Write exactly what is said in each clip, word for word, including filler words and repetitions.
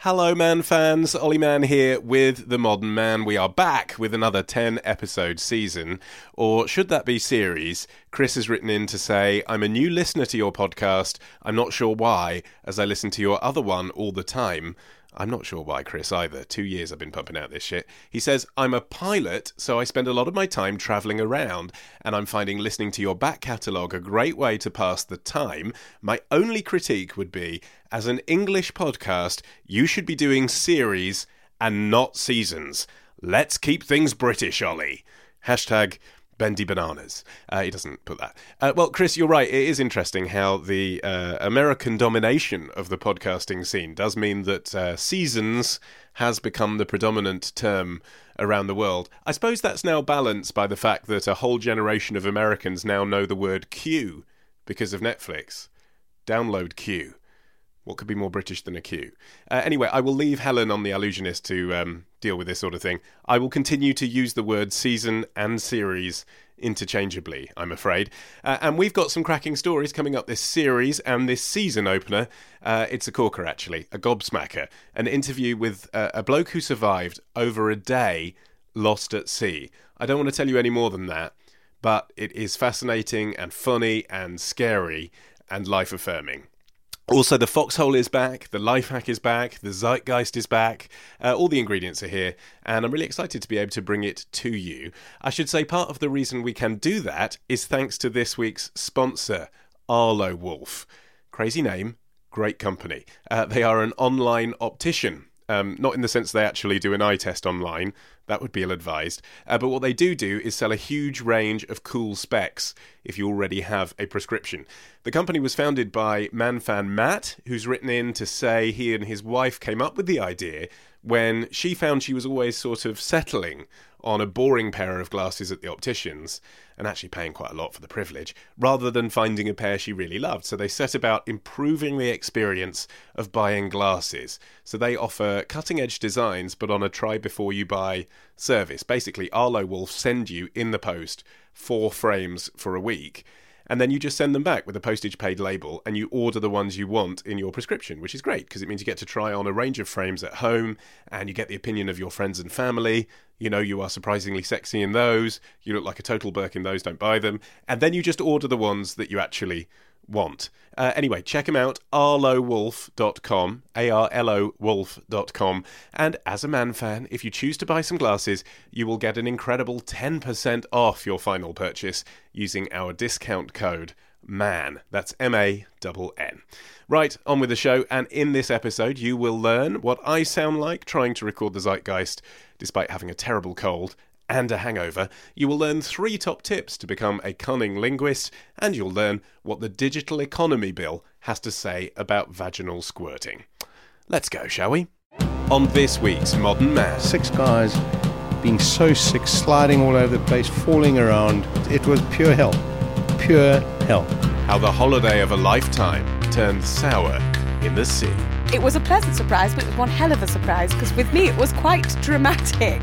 Hello, Man fans. Ollie Mann here with The Modern Man. We are back with another ten-episode season, or should that be series? Chris has written in to say, I'm a new listener to your podcast. I'm not sure why, as I listen to your other one all the time. I'm not sure why, Chris, either. Two years I've been pumping out this shit. He says, I'm a pilot, so I spend a lot of my time travelling around, and I'm finding listening to your back catalogue a great way to pass the time. My only critique would be, as an English podcast, you should be doing series and not seasons. Let's keep things British, Ollie. Hashtag Bendy Bananas. Uh, he doesn't put that. Uh, well, Chris, you're right. It is interesting how the uh, American domination of the podcasting scene does mean that uh, seasons has become the predominant term around the world. I suppose that's now balanced by the fact that a whole generation of Americans now know the word queue because of Netflix. Download Q. What could be more British than a queue? Uh, anyway, I will leave Helen on The Allusionist to um, deal with this sort of thing. I will continue to use the word season and series interchangeably, I'm afraid. Uh, and we've got some cracking stories coming up this series and this season opener. Uh, it's a corker, actually, a gobsmacker. An interview with uh, a bloke who survived over a day lost at sea. I don't want to tell you any more than that, but it is fascinating and funny and scary and life-affirming. Also, the foxhole is back, the life hack is back, the zeitgeist is back, uh, all the ingredients are here, and I'm really excited to be able to bring it to you. I should say part of the reason we can do that is thanks to this week's sponsor, Arlo Wolf. Crazy name, great company. Uh, they are an online optician. Um, not in the sense they actually do an eye test online, that would be ill-advised, uh, but what they do do is sell a huge range of cool specs if you already have a prescription. The company was founded by man fan Matt, who's written in to say he and his wife came up with the idea when she found she was always sort of settling on a boring pair of glasses at the optician's, and actually paying quite a lot for the privilege, rather than finding a pair she really loved. So they set about improving the experience of buying glasses. So they offer cutting-edge designs, but on a try-before-you-buy service. Basically, Arlo will send you in the post four frames for a week, and then you just send them back with a postage-paid label, and you order the ones you want in your prescription, which is great, because it means you get to try on a range of frames at home, and you get the opinion of your friends and family. You know, you are surprisingly sexy in those. You look like a total Burke in those, don't buy them. And then you just order the ones that you actually want. Uh, anyway, check them out, arlo wolf dot com, A R L O wolf dot com. And as a Man fan, if you choose to buy some glasses, you will get an incredible ten percent off your final purchase using our discount code MAN. That's M A N N. Right, on with the show, and in this episode you will learn what I sound like trying to record the Zeitgeist despite having a terrible cold and a hangover. You will learn three top tips to become a cunning linguist, and you'll learn what the Digital Economy Bill has to say about vaginal squirting. Let's go, shall we? On this week's Modern Man. Six guys being so sick, sliding all over the place, falling around. It was pure hell. Pure hell. How the holiday of a lifetime turned sour in the sea. It was a pleasant surprise, but it was one hell of a surprise, because with me it was quite dramatic.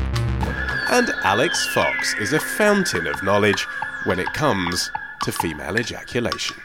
And Alex Fox is a fountain of knowledge when it comes to female ejaculation.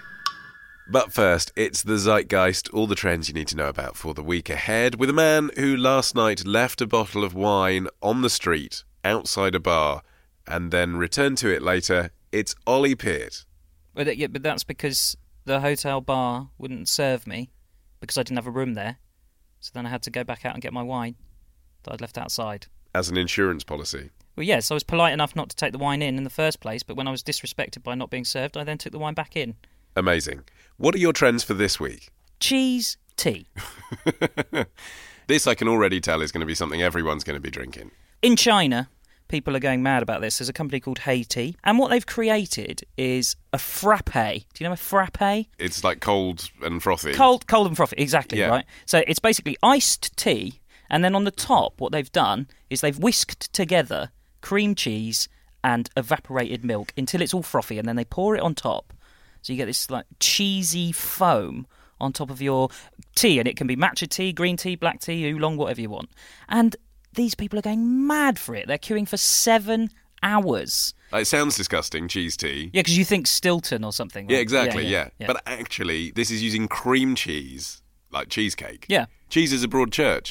But first, it's the Zeitgeist, all the trends you need to know about for the week ahead, with a man who last night left a bottle of wine on the street, outside a bar, and then returned to it later. It's Ollie Peart. But, yeah, but that's because the hotel bar wouldn't serve me, because I didn't have a room there. So then I had to go back out and get my wine that I'd left outside. As an insurance policy? Well, yes, I was polite enough not to take the wine in in the first place, but when I was disrespected by not being served, I then took the wine back in. Amazing. What are your trends for this week? Cheese tea. This, I can already tell, is going to be something everyone's going to be drinking. In China, people are going mad about this. There's a company called Hey-Tea, and what they've created is a frappe. Do you know a frappe? It's like cold and frothy. Cold, cold and frothy, exactly, yeah. Right? So it's basically iced tea, and then on the top, what they've done is they've whisked together cream cheese and evaporated milk until it's all frothy, and then they pour it on top. So you get this like cheesy foam on top of your tea, and it can be matcha tea, green tea, black tea, oolong, whatever you want. And these people are going mad for it. They're queuing for seven hours. It sounds disgusting, cheese tea. Yeah, because you think Stilton or something. Right? Yeah, exactly, yeah, yeah, yeah. yeah. But actually, this is using cream cheese, like cheesecake. Yeah. Cheese is a broad church.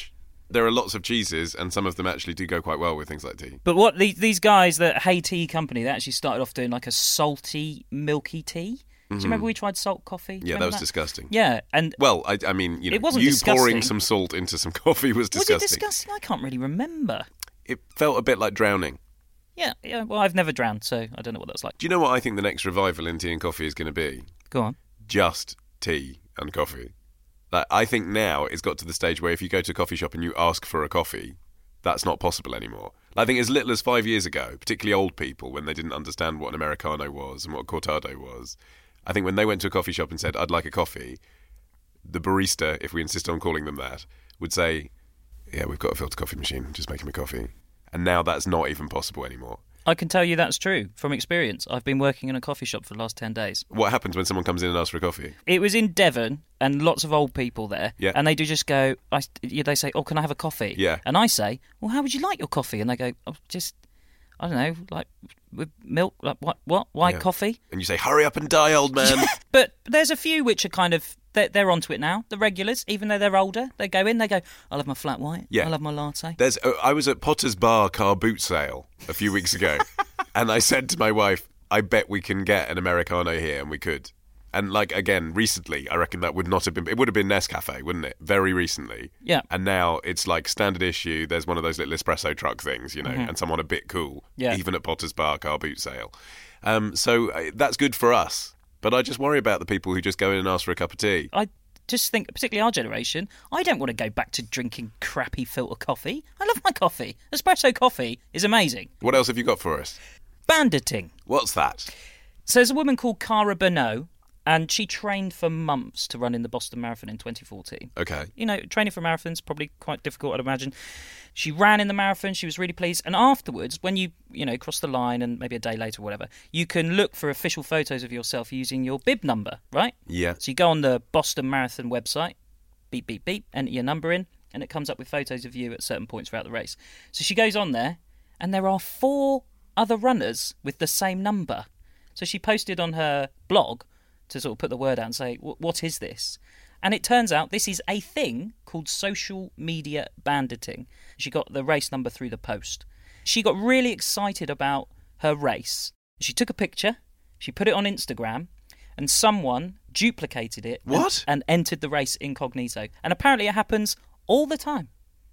there are lots of cheeses, and some of them actually do go quite well with things like tea. But what these these guys, the Hey Tea Company, they actually started off doing like a salty, milky tea. Do you remember we tried salt coffee? Do you Yeah, that remember was disgusting. Yeah, and Well, I, I mean, you know, It wasn't you disgusting. pouring some salt into some coffee was disgusting. was it disgusting? I can't really remember. It felt a bit like drowning. Yeah, yeah. Well, I've never drowned, so I don't know what that's like. Do you know what I think the next revival in tea and coffee is going to be? Go on. Just tea and coffee. Like, I think now it's got to the stage where if you go to a coffee shop and you ask for a coffee, that's not possible anymore. I think as little as five years ago, particularly old people, when they didn't understand what an Americano was and what a cortado was, I think when they went to a coffee shop and said, I'd like a coffee, the barista, if we insist on calling them that, would say, yeah, we've got a filter coffee machine, just make him a coffee. And now that's not even possible anymore. I can tell you that's true from experience. I've been working in a coffee shop for the last ten days. What happens when someone comes in and asks for a coffee? It was in Devon, and lots of old people there. Yeah. And they do just go, I, yeah, they say, oh, can I have a coffee? Yeah. And I say, well, how would you like your coffee? And they go, oh, just, I don't know, like with milk, like what, what, white Yeah. coffee? And you say, hurry up and die, old man. But there's a few which are kind of, they're, they're onto it now. The regulars, even though they're older, they go in, they go, I'll have my flat white. Yeah. I'll have my latte. There's. Uh, I was at Potter's Bar car boot sale a few weeks ago, and I said to my wife, I bet we can get an Americano here, and we could. And, like, again, recently, I reckon that would not have been... It would have been Nescafe, wouldn't it? Very recently. Yeah. And now it's, like, standard issue. There's one of those little espresso truck things, you know, Mm-hmm. and someone a bit cool, Yeah. even at Potter's Bar car boot sale. Um, so uh, that's good for us. But I just worry about the people who just go in and ask for a cup of tea. I just think, particularly our generation, I don't want to go back to drinking crappy filter coffee. I love my coffee. Espresso coffee is amazing. What else have you got for us? Banditing. What's that? So there's a woman called Cara Bernot, and she trained for months to run in the Boston Marathon in twenty fourteen. Okay. You know, training for marathons probably quite difficult, I'd imagine. She ran in the marathon. She was really pleased. And afterwards, when you, you know, cross the line and maybe a day later or whatever, you can look for official photos of yourself using your bib number, right? Yeah. So you go on the Boston Marathon website, beep, beep, beep, enter your number in, and it comes up with photos of you at certain points throughout the race. So she goes on there, and there are four other runners with the same number. So she posted on her blog to sort of put the word out and say, what is this? And it turns out this is a thing called social media banditing. She got the race number through the post. She got really excited about her race. She took a picture, she put it on Instagram, and someone duplicated it What? And, and entered the race incognito. And apparently it happens all the time.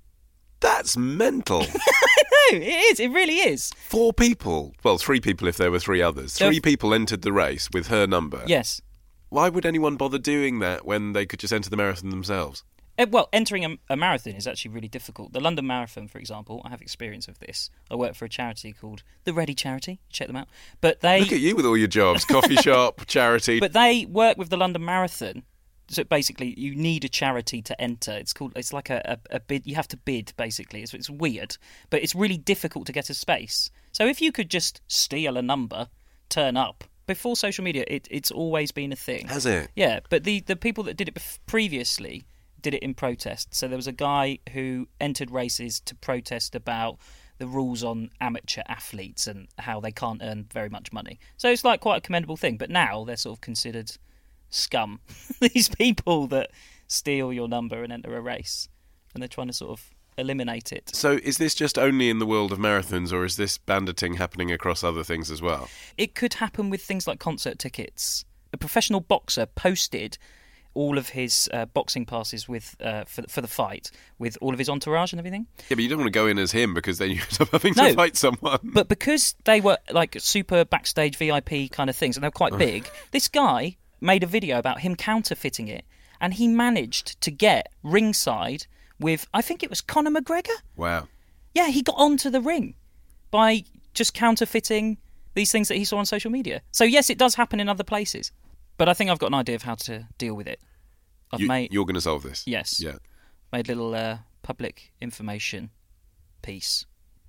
That's mental. No, it is. It really is. Four people, well, three people if there were three others. There- Three people entered the race with her number. Yes. Why would anyone bother doing that when they could just enter the marathon themselves? Uh, Well, entering a, a marathon is actually really difficult. The London Marathon, for example, I have experience of this. I work for a charity called the Ready Charity. Check them out. But they, Look at you with all your jobs. Coffee shop, charity. but they work with the London Marathon. So basically, you need a charity to enter. It's called. It's like a, a, a bid. You have to bid, basically. It's, it's weird, but it's really difficult to get a space. So if you could just steal a number, turn up. Before social media, it, it's always been a thing. Has it? Yeah, but the, the people that did it bef- previously did it in protest. So there was a guy who entered races to protest about the rules on amateur athletes and how they can't earn very much money. So it's like quite a commendable thing. But now they're sort of considered scum. These people that steal your number and enter a race. And they're trying to sort of eliminate it. So is this just only in the world of marathons, or is this banditing happening across other things as well? It could happen with things like concert tickets. A professional boxer posted all of his uh, boxing passes with uh, for, for the fight with all of his entourage and everything. Yeah, but you don't want to go in as him because then you end up having No. to fight someone. But because they were like super backstage V I P kind of things and they're quite big, this guy made a video about him counterfeiting it, and he managed to get ringside with, I think it was Conor McGregor. Wow. Yeah, he got onto the ring by just counterfeiting these things that he saw on social media. So yes, it does happen in other places. But I think I've got an idea of how to deal with it. I've You, made you're going to solve this? yes, Yeah. made a little uh, public information piece.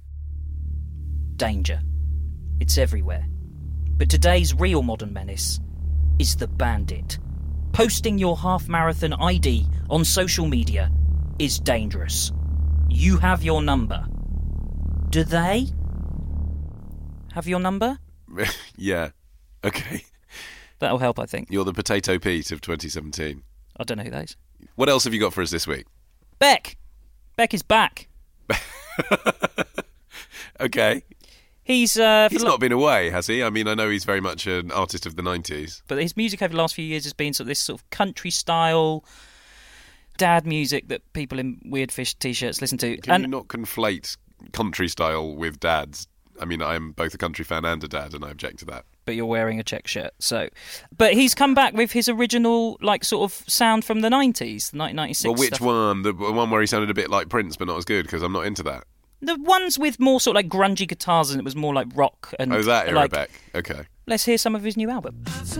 Danger. It's everywhere. But today's real modern menace is the bandit. Posting your half-marathon I D on social media is dangerous. You have your number. Do they have your number? Yeah. Okay. That'll help, I think. You're the Potato Pete of twenty seventeen. I don't know who that is. What else have you got for us this week? Beck! Beck is back. Okay. He's uh, He's for not been away, has he? I mean, I know he's very much an artist of the nineties. But his music over the last few years has been sort of this sort of country style dad music that people in weird fish t-shirts listen to. Can and you not conflate country style with dads? I mean, I am both a country fan and a dad, and I object to that. But you're wearing a check shirt, so. But he's come back with his original, like, sort of sound from the nineties, the nineteen ninety-six. Well, which stuff. one? The one where he sounded a bit like Prince, but not as good, because I'm not into that. The ones with more sort of like grungy guitars, and it was more like rock and. Oh, that era, like, Beck. Okay. Let's hear some of his new album.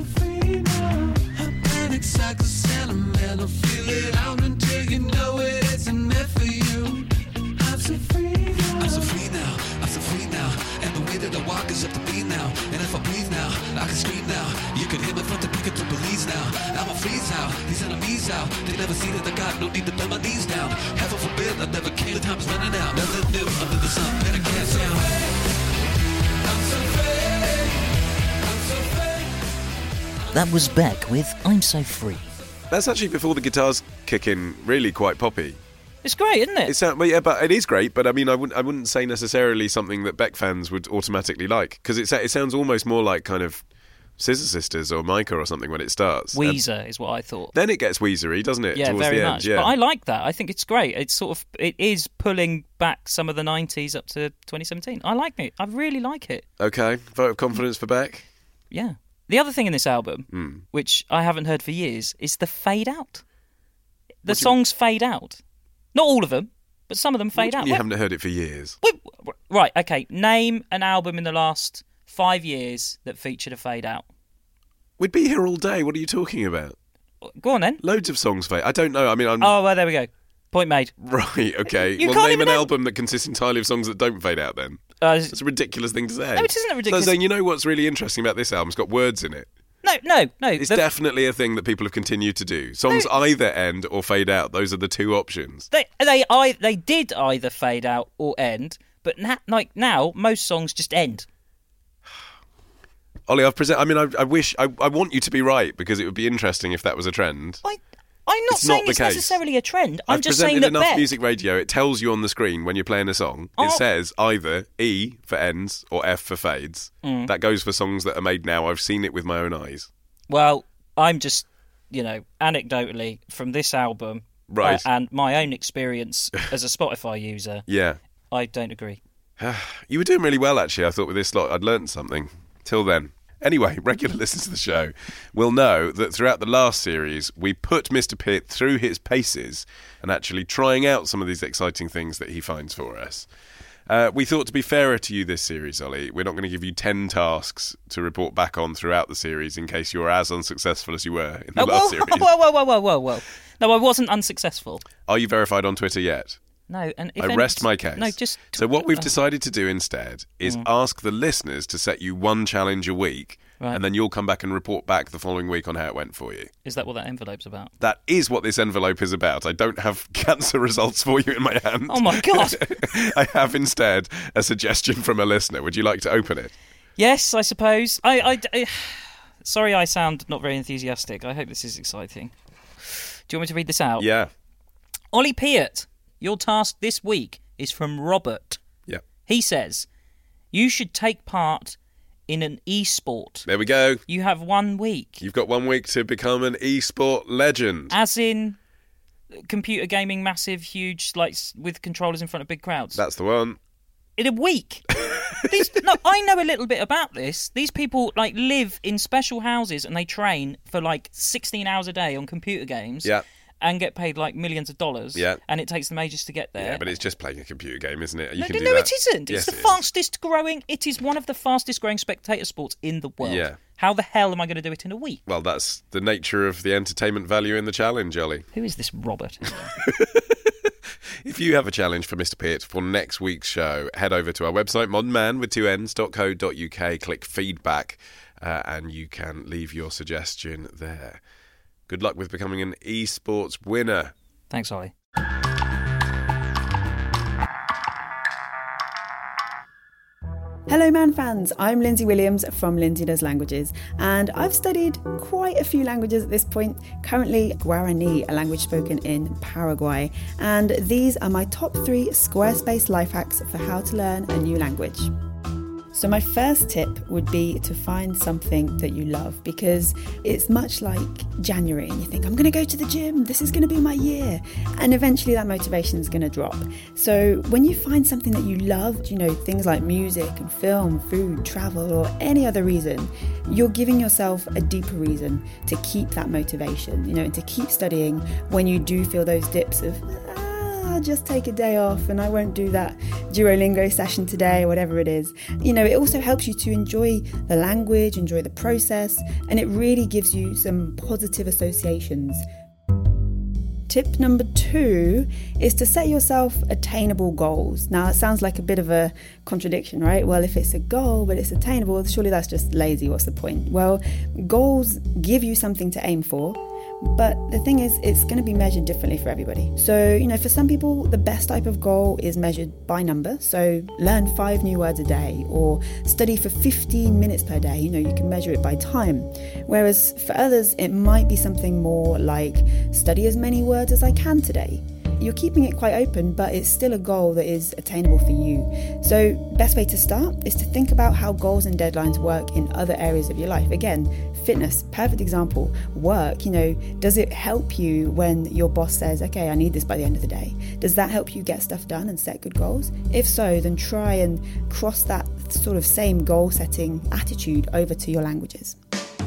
Up to me now, and if I breathe now, I can scream now. You can hear me from the pick up the police now. I'm a freeze out, these enemies out. They never see that I got no need to bend my knees down. Heaven forbid, I never came. The time's running out. Nothing new under the sun, better can't sound. I'm so free, I'm so free. That was Beck with I'm So Free. That's actually before the guitars kick in, really quite poppy. It's great, isn't it? It sound, well, yeah, but it is great. But I mean, I wouldn't, I wouldn't say necessarily something that Beck fans would automatically like, because it, it sounds almost more like kind of Scissor Sisters or Micah or something when it starts. Weezer and is what I thought. then it gets Weezery, doesn't it? Yeah, towards very the much. End? Yeah. But I like that. I think it's great. It's sort of it is pulling back some of the nineties up to twenty seventeen. I like it. I really like it. Okay, vote of confidence for Beck. Yeah. The other thing in this album, Mm. which I haven't heard for years, is the fade out. The What do you- songs fade out. Not all of them, but some of them What fade do you out. mean You What- haven't heard it for years. Wait, right, okay. Name an album in the last five years that featured a fade out. We'd be here all day. What are you talking about? Go on then. Loads of songs fade. I don't know. I mean, I'm Oh, well, there we go. Point made. right. Okay. You well, can't name even an know- album that consists entirely of songs that don't fade out. Then Uh, that's a ridiculous thing to say. No, it isn't a ridiculous- So saying, you know what's really interesting about this album? It's got words in it. no, no, no. It's the- definitely a thing that people have continued to do. Songs either end or fade out. Those are the two options. They they I they did either fade out or end, but na- like now most songs just end. Ollie, I've present. I mean, I, I wish, I, I want you to be right, because it would be interesting if that was a trend. I I'm not It's saying not the it's case. necessarily a trend. I'm I've just presented saying that enough Beck, music radio. It tells you on the screen when you're playing a song. Oh. It says either E for ends or F for fades. Mm. That goes for songs that are made now. I've seen it with my own eyes. Well, I'm just you know anecdotally from this album, Right. uh, and my own experience as a Spotify user, Yeah. I don't agree. You were doing really well, actually. I thought with this lot I'd learnt something. Till then. Anyway, regular listeners to the show will know that throughout the last series, we put Mister Pitt through his paces and actually trying out some of these exciting things that he finds for us. Uh, we thought to be fairer to you this series, Ollie, we're not going to give you ten tasks to report back on throughout the series in case you're as unsuccessful as you were in the Oh, last whoa, series. whoa, whoa, whoa, whoa, whoa, whoa! No, I wasn't unsuccessful. Are you verified on Twitter yet? No, and if I any- rest my case. No, just So what we've oh. decided to do instead is Mm. ask the listeners to set you one challenge a week, Right. and then you'll come back and report back the following week on how it went for you. Is that what that envelope's about? That is what this envelope is about. I don't have cancer results for you in my hand. Oh my god! I have instead a suggestion from a listener. Would you like to open it? Yes, I suppose. I, I, I- sorry, I sound not very enthusiastic. I hope this is exciting. Do you want me to read this out? Yeah. Ollie Peart, your task this week is from Robert. Yeah. He says, you should take part in an e-sport. There we go. You have one week. You've got one week to become an e-sport legend. As in computer gaming, massive, huge, like s- with controllers in front of big crowds. That's the one. In a week. These, no, I know a little bit about this. These people like live in special houses and they train for like sixteen hours a day on computer games. Yeah. And get paid like millions of dollars. Yeah. And it takes them ages to get there. Yeah, but it's just playing a computer game, isn't it? You no, can no, do no that. it isn't. Yes, it's the it is. fastest growing. It is one of the fastest growing spectator sports in the world. Yeah. How the hell am I going to do it in a week? Well, that's the nature of the entertainment value in the challenge, Ollie. Who is this Robert? If you have a challenge for Mister Pitt for next week's show, head over to our website, modern man with two ends dot co dot uk, click feedback, uh, and you can leave your suggestion there. Good luck with becoming an esports winner. Thanks, Ollie. Hello Man fans, I'm Lindsay Williams from Lindsay Does Languages, and I've studied quite a few languages at this point, currently Guarani, a language spoken in Paraguay, and these are my top three Squarespace life hacks for how to learn a new language. So my first tip would be to find something that you love, because it's much like January and you think, I'm going to go to the gym, this is going to be my year. And eventually that motivation is going to drop. So when you find something that you love, you know, things like music and film, food, travel, or any other reason, you're giving yourself a deeper reason to keep that motivation, you know, and to keep studying when you do feel those dips of, I'll just take a day off and I won't do that Duolingo session today, whatever it is. You know, it also helps you to enjoy the language, enjoy the process, and it really gives you some positive associations. Tip number two is to set yourself attainable goals. Now, it sounds like a bit of a contradiction, right? Well, if it's a goal but it's attainable, surely that's just lazy. What's the point? Well, goals give you something to aim for. But the thing is, it's going to be measured differently for everybody. So, you know, for some people, the best type of goal is measured by number. So learn five new words a day or study for fifteen minutes per day. You know, you can measure it by time. Whereas for others, it might be something more like study as many words as I can today. You're keeping it quite open, but it's still a goal that is attainable for you. So best way to start is to think about how goals and deadlines work in other areas of your life. Again, fitness, perfect example. Work, you know, does it help you when your boss says, okay, I need this by the end of the day? Does that help you get stuff done and set good goals? If so, then try and cross that sort of same goal setting attitude over to your languages.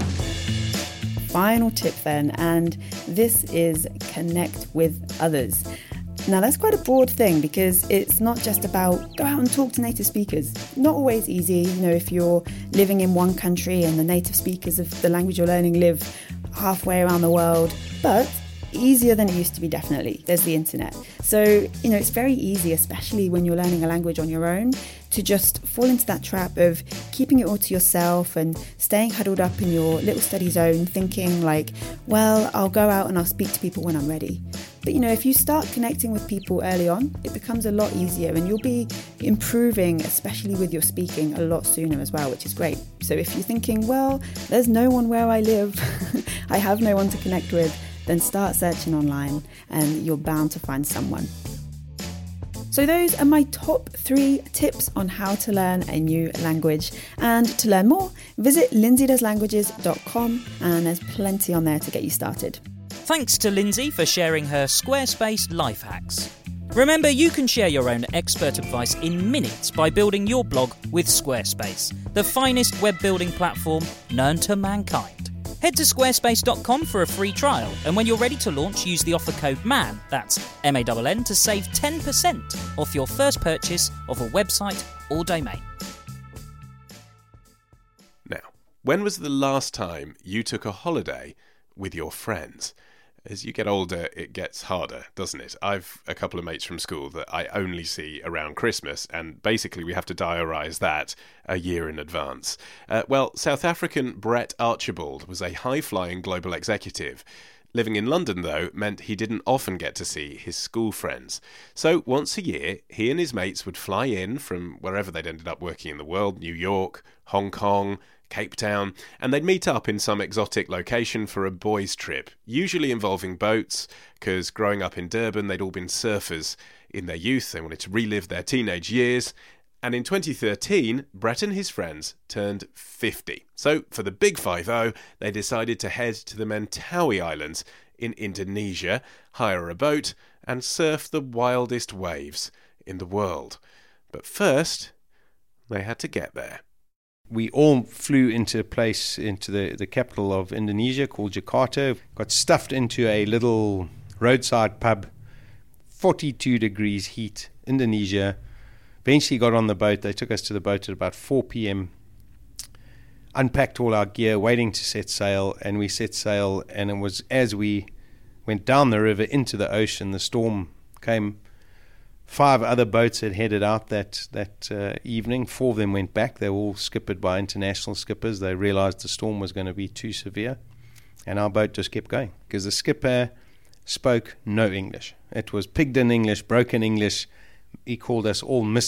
Final tip then, and this is connect with others. Now that's quite a broad thing because it's not just about go out and talk to native speakers. Not always easy, you know, if you're living in one country and the native speakers of the language you're learning live halfway around the world, but easier than it used to be, definitely. There's the internet. So, you know, it's very easy, especially when you're learning a language on your own, to just fall into that trap of keeping it all to yourself and staying huddled up in your little study zone, thinking like, well, I'll go out and I'll speak to people when I'm ready. But, you know, if you start connecting with people early on, it becomes a lot easier and you'll be improving, especially with your speaking, a lot sooner as well, which is great. So if you're thinking, well, there's no one where I live, I have no one to connect with, then start searching online and you're bound to find someone. So those are my top three tips on how to learn a new language. And to learn more, visit lindsay does languages dot com and there's plenty on there to get you started. Thanks to Lindsay for sharing her Squarespace life hacks. Remember, you can share your own expert advice in minutes by building your blog with Squarespace, the finest web building platform known to mankind. Head to squarespace dot com for a free trial, and when you're ready to launch, use the offer code MAN, that's M A N N, to save ten percent off your first purchase of a website or domain. Now, when was the last time you took a holiday with your friends? As you get older, it gets harder, doesn't it? I've a couple of mates from school that I only see around Christmas, and basically we have to diarise that a year in advance. Uh, well, South African Brett Archibald was a high-flying global executive. Living in London, though, meant he didn't often get to see his school friends. So once a year, he and his mates would fly in from wherever they'd ended up working in the world, New York, Hong Kong, Cape Town, and they'd meet up in some exotic location for a boys' trip, usually involving boats, because growing up in Durban, they'd all been surfers in their youth. They wanted to relive their teenage years. And in twenty thirteen, Brett and his friends turned fifty. So for the big five-oh, they decided to head to the Mentawai Islands in Indonesia, hire a boat, and surf the wildest waves in the world. But first, they had to get there. We all flew into a place, into the, the capital of Indonesia called Jakarta, got stuffed into a little roadside pub, forty-two degrees heat, Indonesia. Eventually got on the boat. They took us to the boat at about four p.m., unpacked all our gear, waiting to set sail, and we set sail, and it was as we went down the river into the ocean, the storm came. Five other boats had headed out that that uh, evening. Four of them went back. They were all skippered by international skippers. They realized the storm was going to be too severe, and our boat just kept going because the skipper spoke no English. It was Pigden English, broken English. He called us all Mister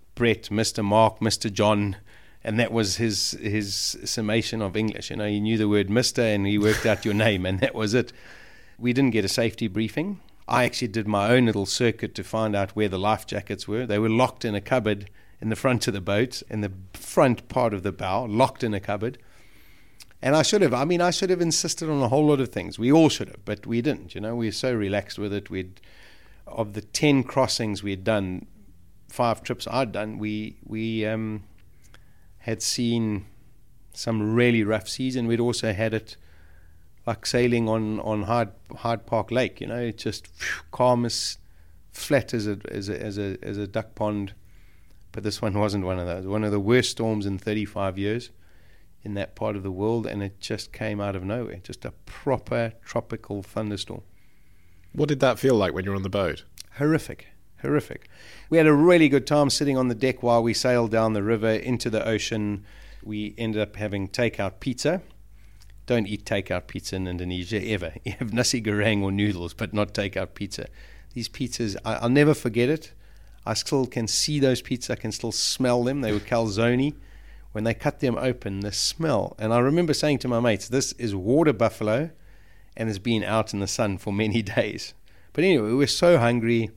Brett, Mister Mark, Mister John, and that was his his summation of English. You know, he knew the word Mister and he worked out your name, and that was it. We didn't get a safety briefing. I actually did my own little circuit to find out where the life jackets were. They were locked in a cupboard in the front of the boat, in the front part of the bow, locked in a cupboard. And I should have, I mean, I should have insisted on a whole lot of things. We all should have, but we didn't. You know, we were so relaxed with it. We'd, of the ten crossings we had done, five trips I'd done, we we um, had seen some really rough seas, and we'd also had it like sailing on, on Hyde, Hyde Park Lake, you know, it's just phew, calm as flat as a, as, a, as, a, as a duck pond. But this one wasn't one of those. One of the worst storms in thirty-five years in that part of the world, and it just came out of nowhere. Just a proper tropical thunderstorm. What did that feel like when you were on the boat? Horrific, horrific. We had a really good time sitting on the deck while we sailed down the river into the ocean. We ended up having takeout pizza. Don't eat takeout pizza in Indonesia, ever. You have nasi goreng or noodles, but not takeout pizza. These pizzas, I, I'll never forget it. I still can see those pizzas. I can still smell them. They were calzone. When they cut them open, the smell. And I remember saying to my mates, this is water buffalo and has been out in the sun for many days. But anyway, we were so hungry.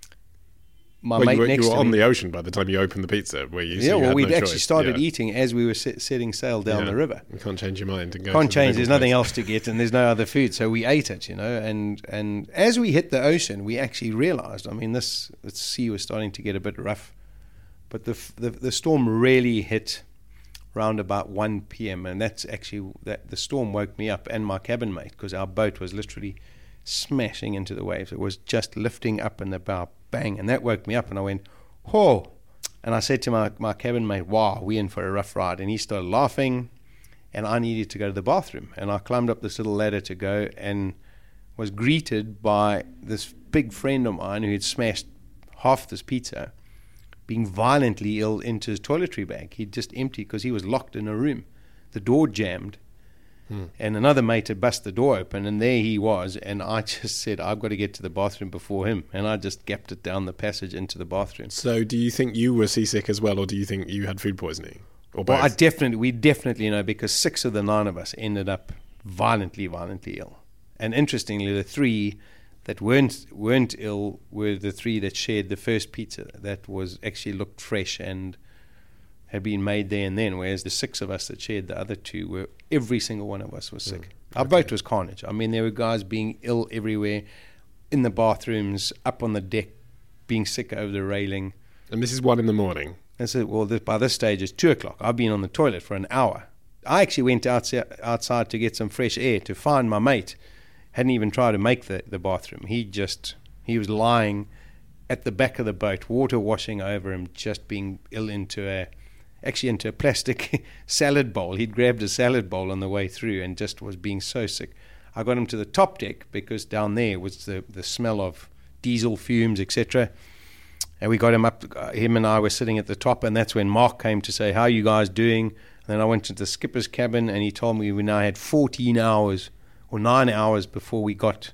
My well, mate you were, next you were to on me, the ocean by the time you opened the pizza, were you? So yeah, you well, had we'd no actually choice. started yeah. eating as we were set, setting sail down yeah. the river. You can't change your mind and go. Can't to change. The There's middle nothing place. else to get, and there's no other food. So we ate it, you know. And and as we hit the ocean, we actually realized. I mean, this the sea was starting to get a bit rough, but the the, the storm really hit round about one p.m. and that's actually that the storm woke me up and my cabin mate, because our boat was literally smashing into the waves. It was just lifting up in the bow, bang, and that woke me up. And I went, "Whoa!" And I said to my, my cabin mate, "Wow, we're in for a rough ride." And he started laughing, and I needed to go to the bathroom. And I climbed up this little ladder to go and was greeted by this big friend of mine who had smashed half this pizza, being violently ill into his toiletry bag. He'd just emptied because he was locked in a room. The door jammed. Hmm. And another mate had bust the door open, and there he was. And I just said, I've got to get to the bathroom before him. And I just gapped it down the passage into the bathroom. So do you think you were seasick as well, or do you think you had food poisoning? Or both? Well, I definitely, we definitely know, because six of the nine of us ended up violently, violently ill. And interestingly, the three that weren't weren't ill were the three that shared the first pizza that was actually looked fresh and had been made there and then, whereas the six of us that shared the other two were, every single one of us was sick. Mm, Our okay. boat was carnage. I mean, there were guys being ill everywhere, in the bathrooms, up on the deck, being sick over the railing. And this is one in the morning. And so, well, this, by this stage it's two o'clock. I've been on the toilet for an hour. I actually went outside, outside to get some fresh air to find my mate. Hadn't even tried to make the, the bathroom. He just, he was lying at the back of the boat, water washing over him, just being ill into a, actually into a plastic salad bowl. He'd grabbed a salad bowl on the way through and just was being so sick. I got him to the top deck because down there was the, the smell of diesel fumes, et cetera. And we got him up, uh, him and I were sitting at the top, and that's when Mark came to say, "How are you guys doing?" And then I went to the skipper's cabin, and he told me we now had fourteen hours or nine hours before we got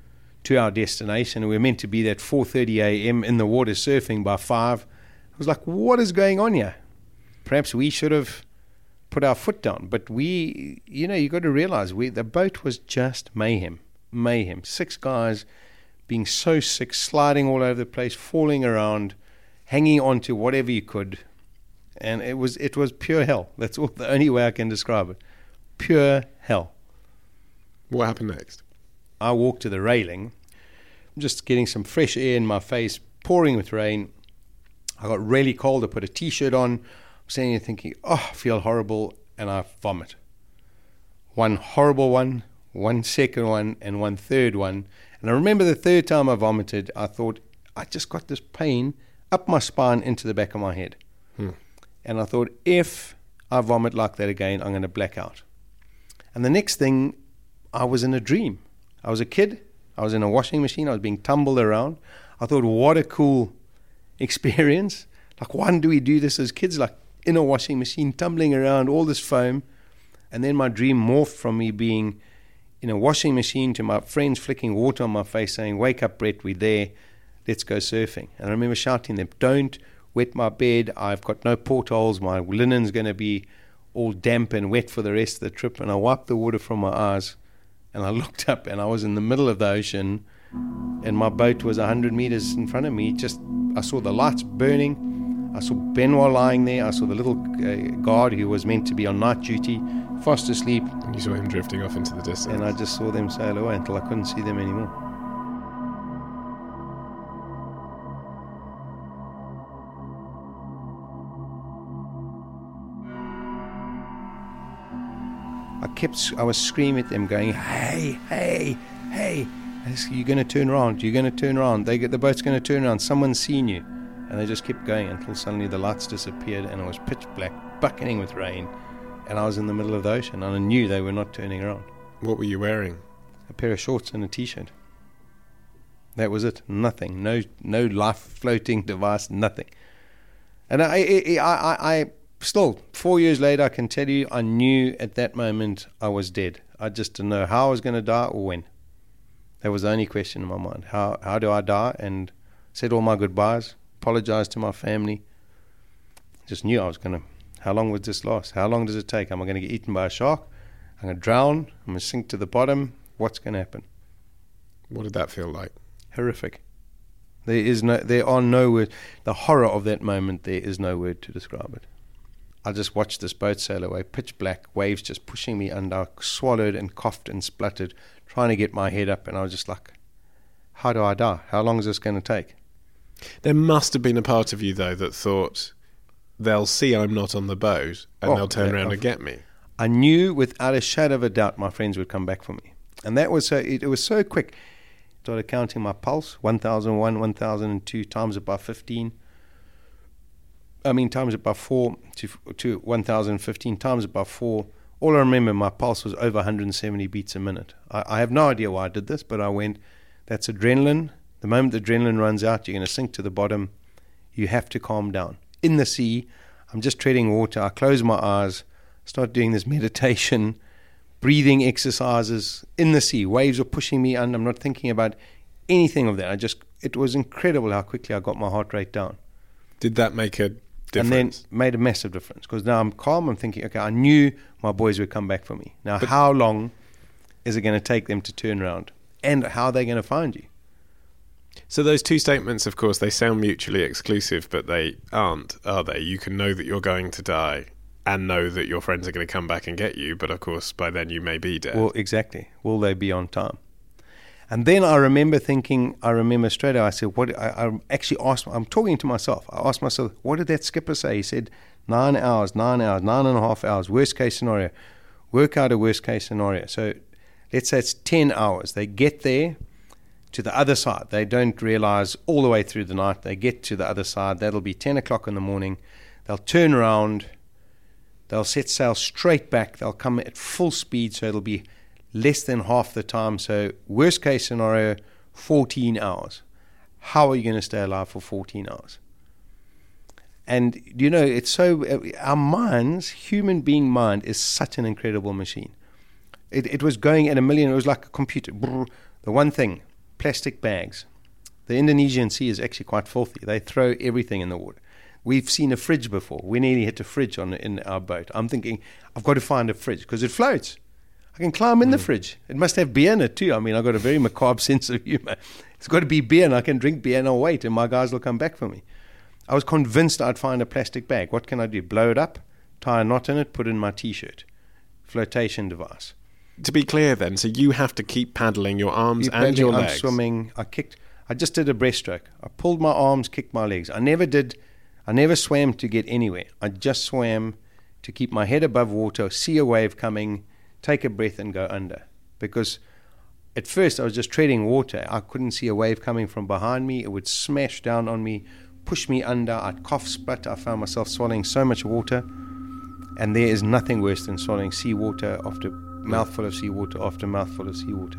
to our destination. And we were meant to be there at four thirty a.m. in the water surfing by five. I was like, what is going on here? Perhaps we should have put our foot down. But we, you know, you got to realize we the boat was just mayhem. Mayhem. Six guys being so sick, sliding all over the place, falling around, hanging on to whatever you could. And it was it was pure hell. That's all, the only way I can describe it. Pure hell. What happened next? I walked to the railing, just getting some fresh air in my face, pouring with rain. I got really cold. I put a T-shirt on. I'm sitting there thinking, oh, I feel horrible, and I vomit. One horrible one, one second one, and one third one. And I remember the third time I vomited, I thought, I just got this pain up my spine into the back of my head. Hmm. And I thought, if I vomit like that again, I'm going to black out. And the next thing, I was in a dream. I was a kid. I was in a washing machine. I was being tumbled around. I thought, what a cool experience. Like, why do we do this as kids? Like, in a washing machine, tumbling around, all this foam. And then my dream morphed from me being in a washing machine to my friends flicking water on my face saying, "Wake up, Brett, we're there. Let's go surfing." And I remember shouting them, "Don't wet my bed. I've got no portholes. My linen's going to be all damp and wet for the rest of the trip. And I wiped the water from my eyes, and I looked up, and I was in the middle of the ocean, and my boat was one hundred meters in front of me. Just I saw the lights burning. I saw Benoit lying there. I saw the little uh, guard who was meant to be on night duty, fast asleep. And you saw him drifting off into the distance. And I just saw them sail away until I couldn't see them anymore. I kept, I was screaming at them, going, hey, hey, hey, you're going to turn around, you're going to turn around, they get, the boat's going to turn around, someone's seen you. And they just kept going until suddenly the lights disappeared and it was pitch black, bucketing with rain, and I was in the middle of the ocean, and I knew they were not turning around. What were you wearing? A pair of shorts and a T-shirt. That was it. Nothing. No no life floating device, nothing. And I, I, I, I still, four years later, I can tell you, I knew at that moment I was dead. I just didn't know how I was going to die or when. That was the only question in my mind. How how do I die? And said all my goodbyes. Apologized to my family. Just knew I was going to, how long would this last? How long does it take? Am I going to get eaten by a shark? I'm going to drown? I'm going to sink to the bottom? What's going to happen? What did that feel like? Horrific. There is no, there are no words. The horror of that moment, there is no word to describe it. I just watched this boat sail away, pitch black, waves just pushing me under. I swallowed and coughed and spluttered, trying to get my head up, and I was just like, how do I die? How long is this going to take? There must have been a part of you, though, that thought, they'll see I'm not on the boat and oh, they'll turn yeah, around I've, and get me. I knew without a shadow of a doubt my friends would come back for me. And that was so, it, it was so quick. I started counting my pulse, one thousand one, one thousand two, times it by fifteen. I mean, times it by four to, to one thousand fifteen, times it by four. All I remember, my pulse was over one hundred seventy beats a minute. I, I have no idea why I did this, but I went, that's adrenaline. The moment the adrenaline runs out, you're going to sink to the bottom. You have to calm down. In the sea, I'm just treading water. I close my eyes, start doing this meditation, breathing exercises in the sea. Waves are pushing me under. I'm not thinking about anything of that. I just, it was incredible how quickly I got my heart rate down. Did that make a difference? And then made a massive difference, because now I'm calm. I'm thinking, okay, I knew my boys would come back for me. Now, but how long is it going to take them to turn around? And how are they going to find you? So those two statements, of course, they sound mutually exclusive, but they aren't, are they? You can know that you're going to die and know that your friends are going to come back and get you, but of course, by then you may be dead. Well, exactly. Will they be on time? And then I remember thinking, I remember straight away, I said, what? I, I actually asked, I'm talking to myself. I asked myself, what did that skipper say? He said, nine hours, nine hours, nine and a half hours, worst case scenario. Work out a worst case scenario. So let's say it's ten hours. They get there to the other side. They don't realize all the way through the night. They get to the other side. That'll be ten o'clock in the morning. They'll turn around. They'll set sail straight back. They'll come at full speed, so it'll be less than half the time. So worst case scenario, fourteen hours. How are you going to stay alive for fourteen hours? And, you know, it's so, our minds, human being mind is such an incredible machine. It, it was going at a million. It was like a computer. The one thing, plastic bags. The Indonesian Sea is actually quite filthy. They throw everything in the water. We've seen a fridge before. We nearly hit a fridge on in our boat. I'm thinking, I've got to find a fridge because it floats. I can climb in mm. the fridge. It must have beer in it too. I mean, I've got a very macabre sense of humor. It's got to be beer, and I can drink beer and I'll wait, and my guys will come back for me. I was convinced I'd find a plastic bag. What can I do? Blow it up, tie a knot in it, put it in my T-shirt. Flotation device. To be clear then, so you have to keep paddling your arms Keep and your I'm legs. swimming. I kicked. I just did a breaststroke. I pulled my arms, kicked my legs. I never did. I never swam to get anywhere. I just swam to keep my head above water, see a wave coming, take a breath and go under. Because at first I was just treading water. I couldn't see a wave coming from behind me. It would smash down on me, push me under. I'd cough, splut. I found myself swallowing so much water. And there is nothing worse than swallowing seawater after mouthful of seawater after mouthful of seawater.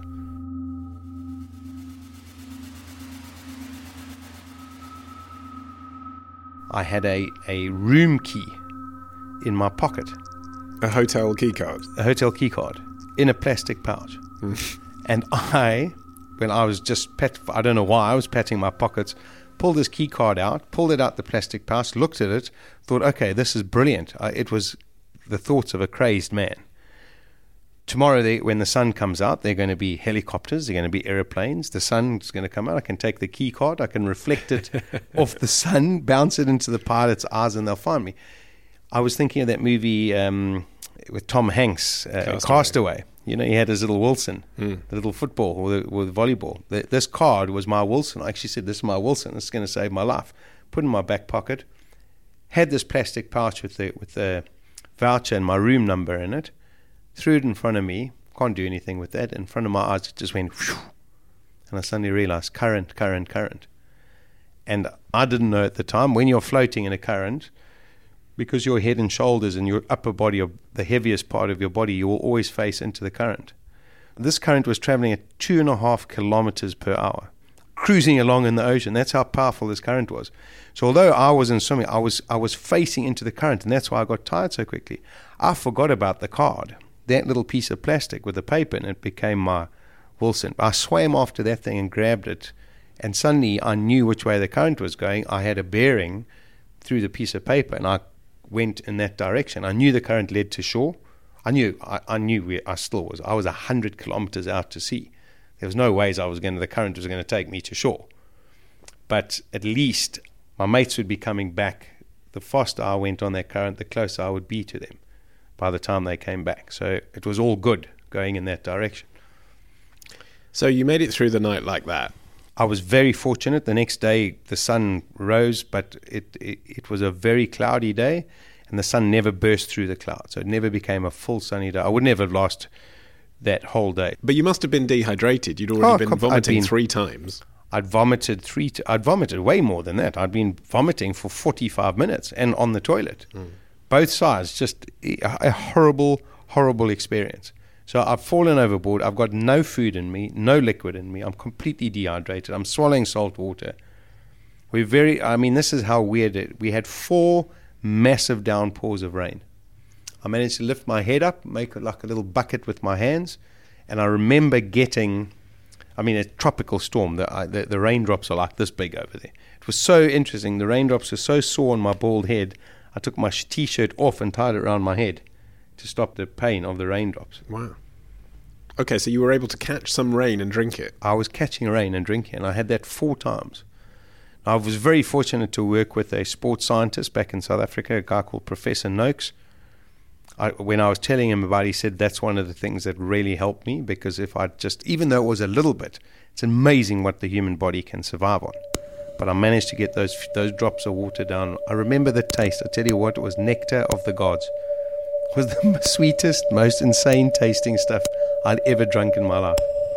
I had a, a room key in my pocket. A hotel key card? A hotel key card in a plastic pouch. And I, when I was just, pat, I don't know why, I was patting my pockets, pulled his key card out, pulled it out the plastic pouch, looked at it, thought, okay, this is brilliant. I, it was the thoughts of a crazed man. Tomorrow, they, when the sun comes out, there are going to be helicopters, there are going to be airplanes. The sun's going to come out. I can take the key card, I can reflect it off the sun, bounce it into the pilot's eyes, and they'll find me. I was thinking of that movie um, with Tom Hanks, uh, Castaway. Castaway. You know, he had his little Wilson, mm. the little football or the, or the volleyball. The, this card was my Wilson. I actually said, this is my Wilson. This is going to save my life. Put it in my back pocket. Had this plastic pouch with the with the voucher and my room number in it. Threw it in front of me. Can't do anything with that. In front of my eyes, it just went whew, and I suddenly realized current, current, current. And I didn't know at the time, when you're floating in a current, because your head and shoulders and your upper body are the heaviest part of your body, you will always face into the current. This current was traveling at two and a half kilometers per hour, cruising along in the ocean. That's how powerful this current was. So although I was in swimming, I was I was facing into the current, and that's why I got tired so quickly. I forgot about the card. That little piece of plastic with the paper in it became my Wilson. I swam after that thing and grabbed it, and suddenly I knew which way the current was going. I had a bearing through the piece of paper, and I went in that direction. I knew the current led to shore. I knew I, I knew where I still was. I was a hundred kilometers out to sea. There was no ways I was going to, the current was going to take me to shore. But at least my mates would be coming back. The faster I went on that current, the closer I would be to them by the time they came back. So it was all good going in that direction. So you made it through the night like that? I was very fortunate. The next day the sun rose, but it, it, it was a very cloudy day, and the sun never burst through the clouds. So it never became a full sunny day. I would never have lost that whole day. But you must have been dehydrated. You'd already oh, been vomiting been, three times. I'd vomited three. T- I'd vomited way more than that. I'd been vomiting for forty-five minutes and on the toilet. Mm. Both sides, just a horrible, horrible experience. So I've fallen overboard. I've got no food in me, no liquid in me. I'm completely dehydrated. I'm swallowing salt water. We're very, I mean, this is how weird it. We had four massive downpours of rain. I managed to lift my head up, make it like a little bucket with my hands, and I remember getting, I mean, a tropical storm. The, I, the, the raindrops are like this big over there. It was so interesting. The raindrops were so sore on my bald head, I took my T-shirt off and tied it around my head to stop the pain of the raindrops. Wow. Okay, so you were able to catch some rain and drink it? I was catching rain and drinking, and I had that four times. I was very fortunate to work with a sports scientist back in South Africa, a guy called Professor Noakes. I, when I was telling him about it, he said that's one of the things that really helped me, because if I just, even though it was a little bit, it's amazing what the human body can survive on. But I managed to get those those drops of water down. I remember the taste. I tell you what, it was nectar of the gods. It was the sweetest, most insane tasting stuff I'd ever drunk in my life.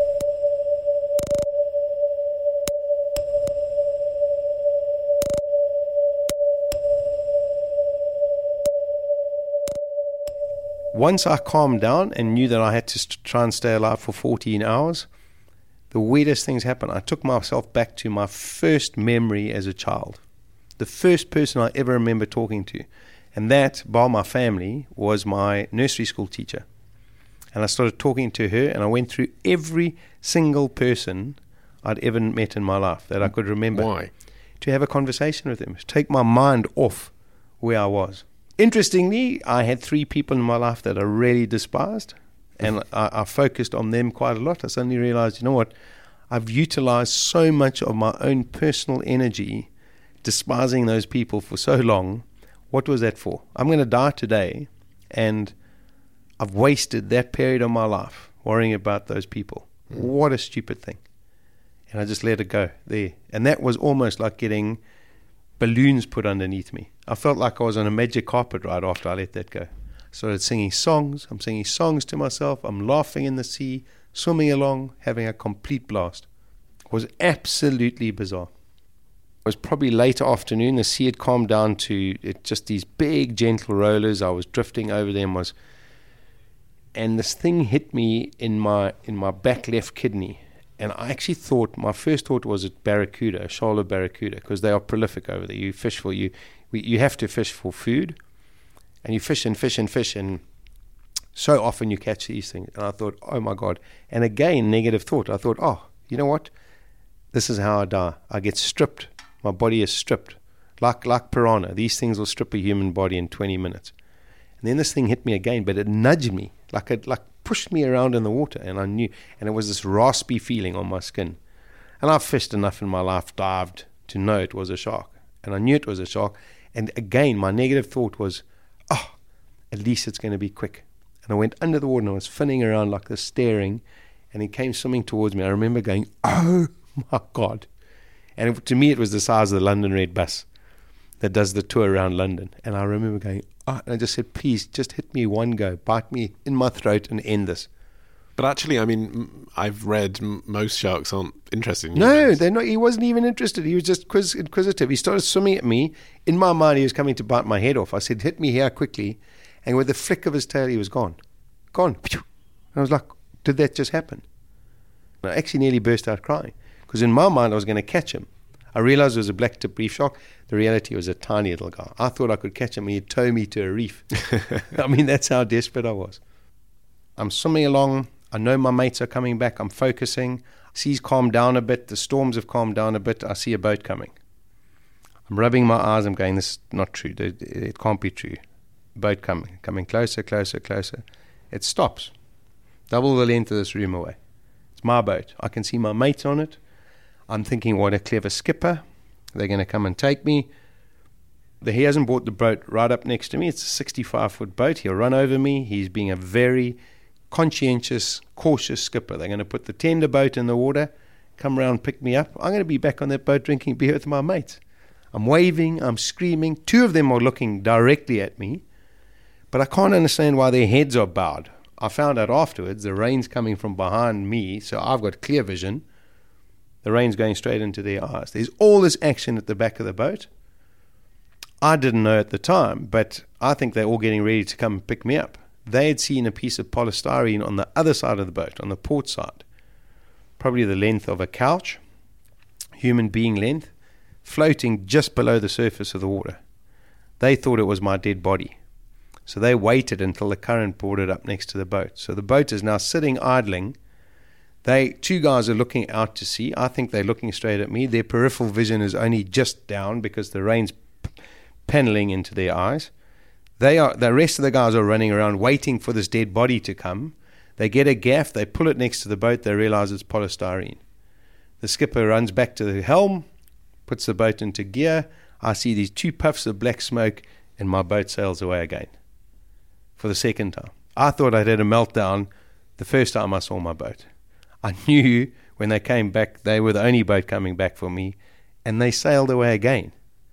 Once I calmed down and knew that I had to st- try and stay alive for fourteen hours, the weirdest things happened. I took myself back to my first memory as a child. The first person I ever remember talking to. And that, by my family, was my nursery school teacher. And I started talking to her, and I went through every single person I'd ever met in my life that I could remember. Why? To have a conversation with them, to take my mind off where I was. Interestingly, I had three people in my life that I really despised. And I, I focused on them quite a lot. I suddenly realized, you know what? I've utilized so much of my own personal energy despising those people for so long. What was that for? I'm going to die today, and I've wasted that period of my life worrying about those people. Mm. What a stupid thing. And I just let it go there. And that was almost like getting balloons put underneath me. I felt like I was on a magic carpet ride after I let that go. Started singing songs. I'm singing songs to myself. I'm laughing in the sea, swimming along, having a complete blast. It was absolutely bizarre. It was probably late afternoon. The sea had calmed down to it, just these big, gentle rollers. I was drifting over them. Was, and this thing hit me in my in my back left kidney. And I actually thought, my first thought was a barracuda, a shoal of barracuda, because they are prolific over there. You fish for you, you have to fish for food. And you fish and fish and fish, and so often you catch these things. And I thought, oh my God. And again, negative thought. I thought, oh, you know what? This is how I die. I get stripped. my body is stripped. Like like piranha, these things will strip a human body in twenty minutes. And then this thing hit me again, but it nudged me, like it like pushed me around in the water, and I knew, and it was this raspy feeling on my skin. And I've fished enough in my life, dived, to know it was a shark. And I knew it was a shark. And again, my negative thought was, oh, at least it's going to be quick. And I went under the water and I was finning around like this, staring, and he came swimming towards me. I remember going, oh my God. And it, to me, it was the size of the London Red bus that does the tour around London. And I remember going, oh, and I just said, please, just hit me one go, bite me in my throat and end this. But actually, I mean, I've read m- most sharks aren't interested in No, humans. they're not. He wasn't even interested. He was just quiz- inquisitive. He started swimming at me. In my mind, he was coming to bite my head off. I said, hit me here quickly. And with the flick of his tail, he was gone. Gone. And I was like, did that just happen? And I actually nearly burst out crying. Because in my mind, I was going to catch him. I realized it was a black-tip reef shark. The reality was a tiny little guy. I thought I could catch him and he'd tow me to a reef. I mean, that's how desperate I was. I'm swimming along. I know my mates are coming back. I'm focusing. Seas calmed down a bit. The storms have calmed down a bit. I see a boat coming. I'm rubbing my eyes. I'm going, this is not true. It, it can't be true. Boat coming. Coming closer, closer, closer. It stops. Double the length of this room away. It's my boat. I can see my mates on it. I'm thinking, what a clever skipper. They're going to come and take me. The, he hasn't brought the boat right up next to me. It's a sixty-five foot boat. He'll run over me. He's being a very conscientious, cautious skipper. They're going to put the tender boat in the water, come around, pick me up. I'm going to be back on that boat drinking beer with my mates. I'm waving, I'm screaming. Two of them are looking directly at me, but I can't understand why their heads are bowed. I found out afterwards the rain's coming from behind me, so I've got clear vision. The rain's going straight into their eyes. There's all this action at the back of the boat. I didn't know at the time, but I think they're all getting ready to come and pick me up. They had seen a piece of polystyrene on the other side of the boat, on the port side, probably the length of a couch, human being length, floating just below the surface of the water. They thought it was my dead body. So they waited until the current brought it up next to the boat. So the boat is now sitting idling. They, two guys are looking out to sea. I think they're looking straight at me. Their peripheral vision is only just down because the rain's p- paneling into their eyes. They are, the rest of the guys are running around waiting for this dead body to come. They get a gaff, they pull it next to the boat, they realize it's polystyrene. The skipper runs back to the helm, puts the boat into gear. I see these two puffs of black smoke, and my boat sails away again for the second time. I thought I'd had a meltdown the first time I saw my boat. I knew when they came back, they were the only boat coming back for me, and they sailed away again.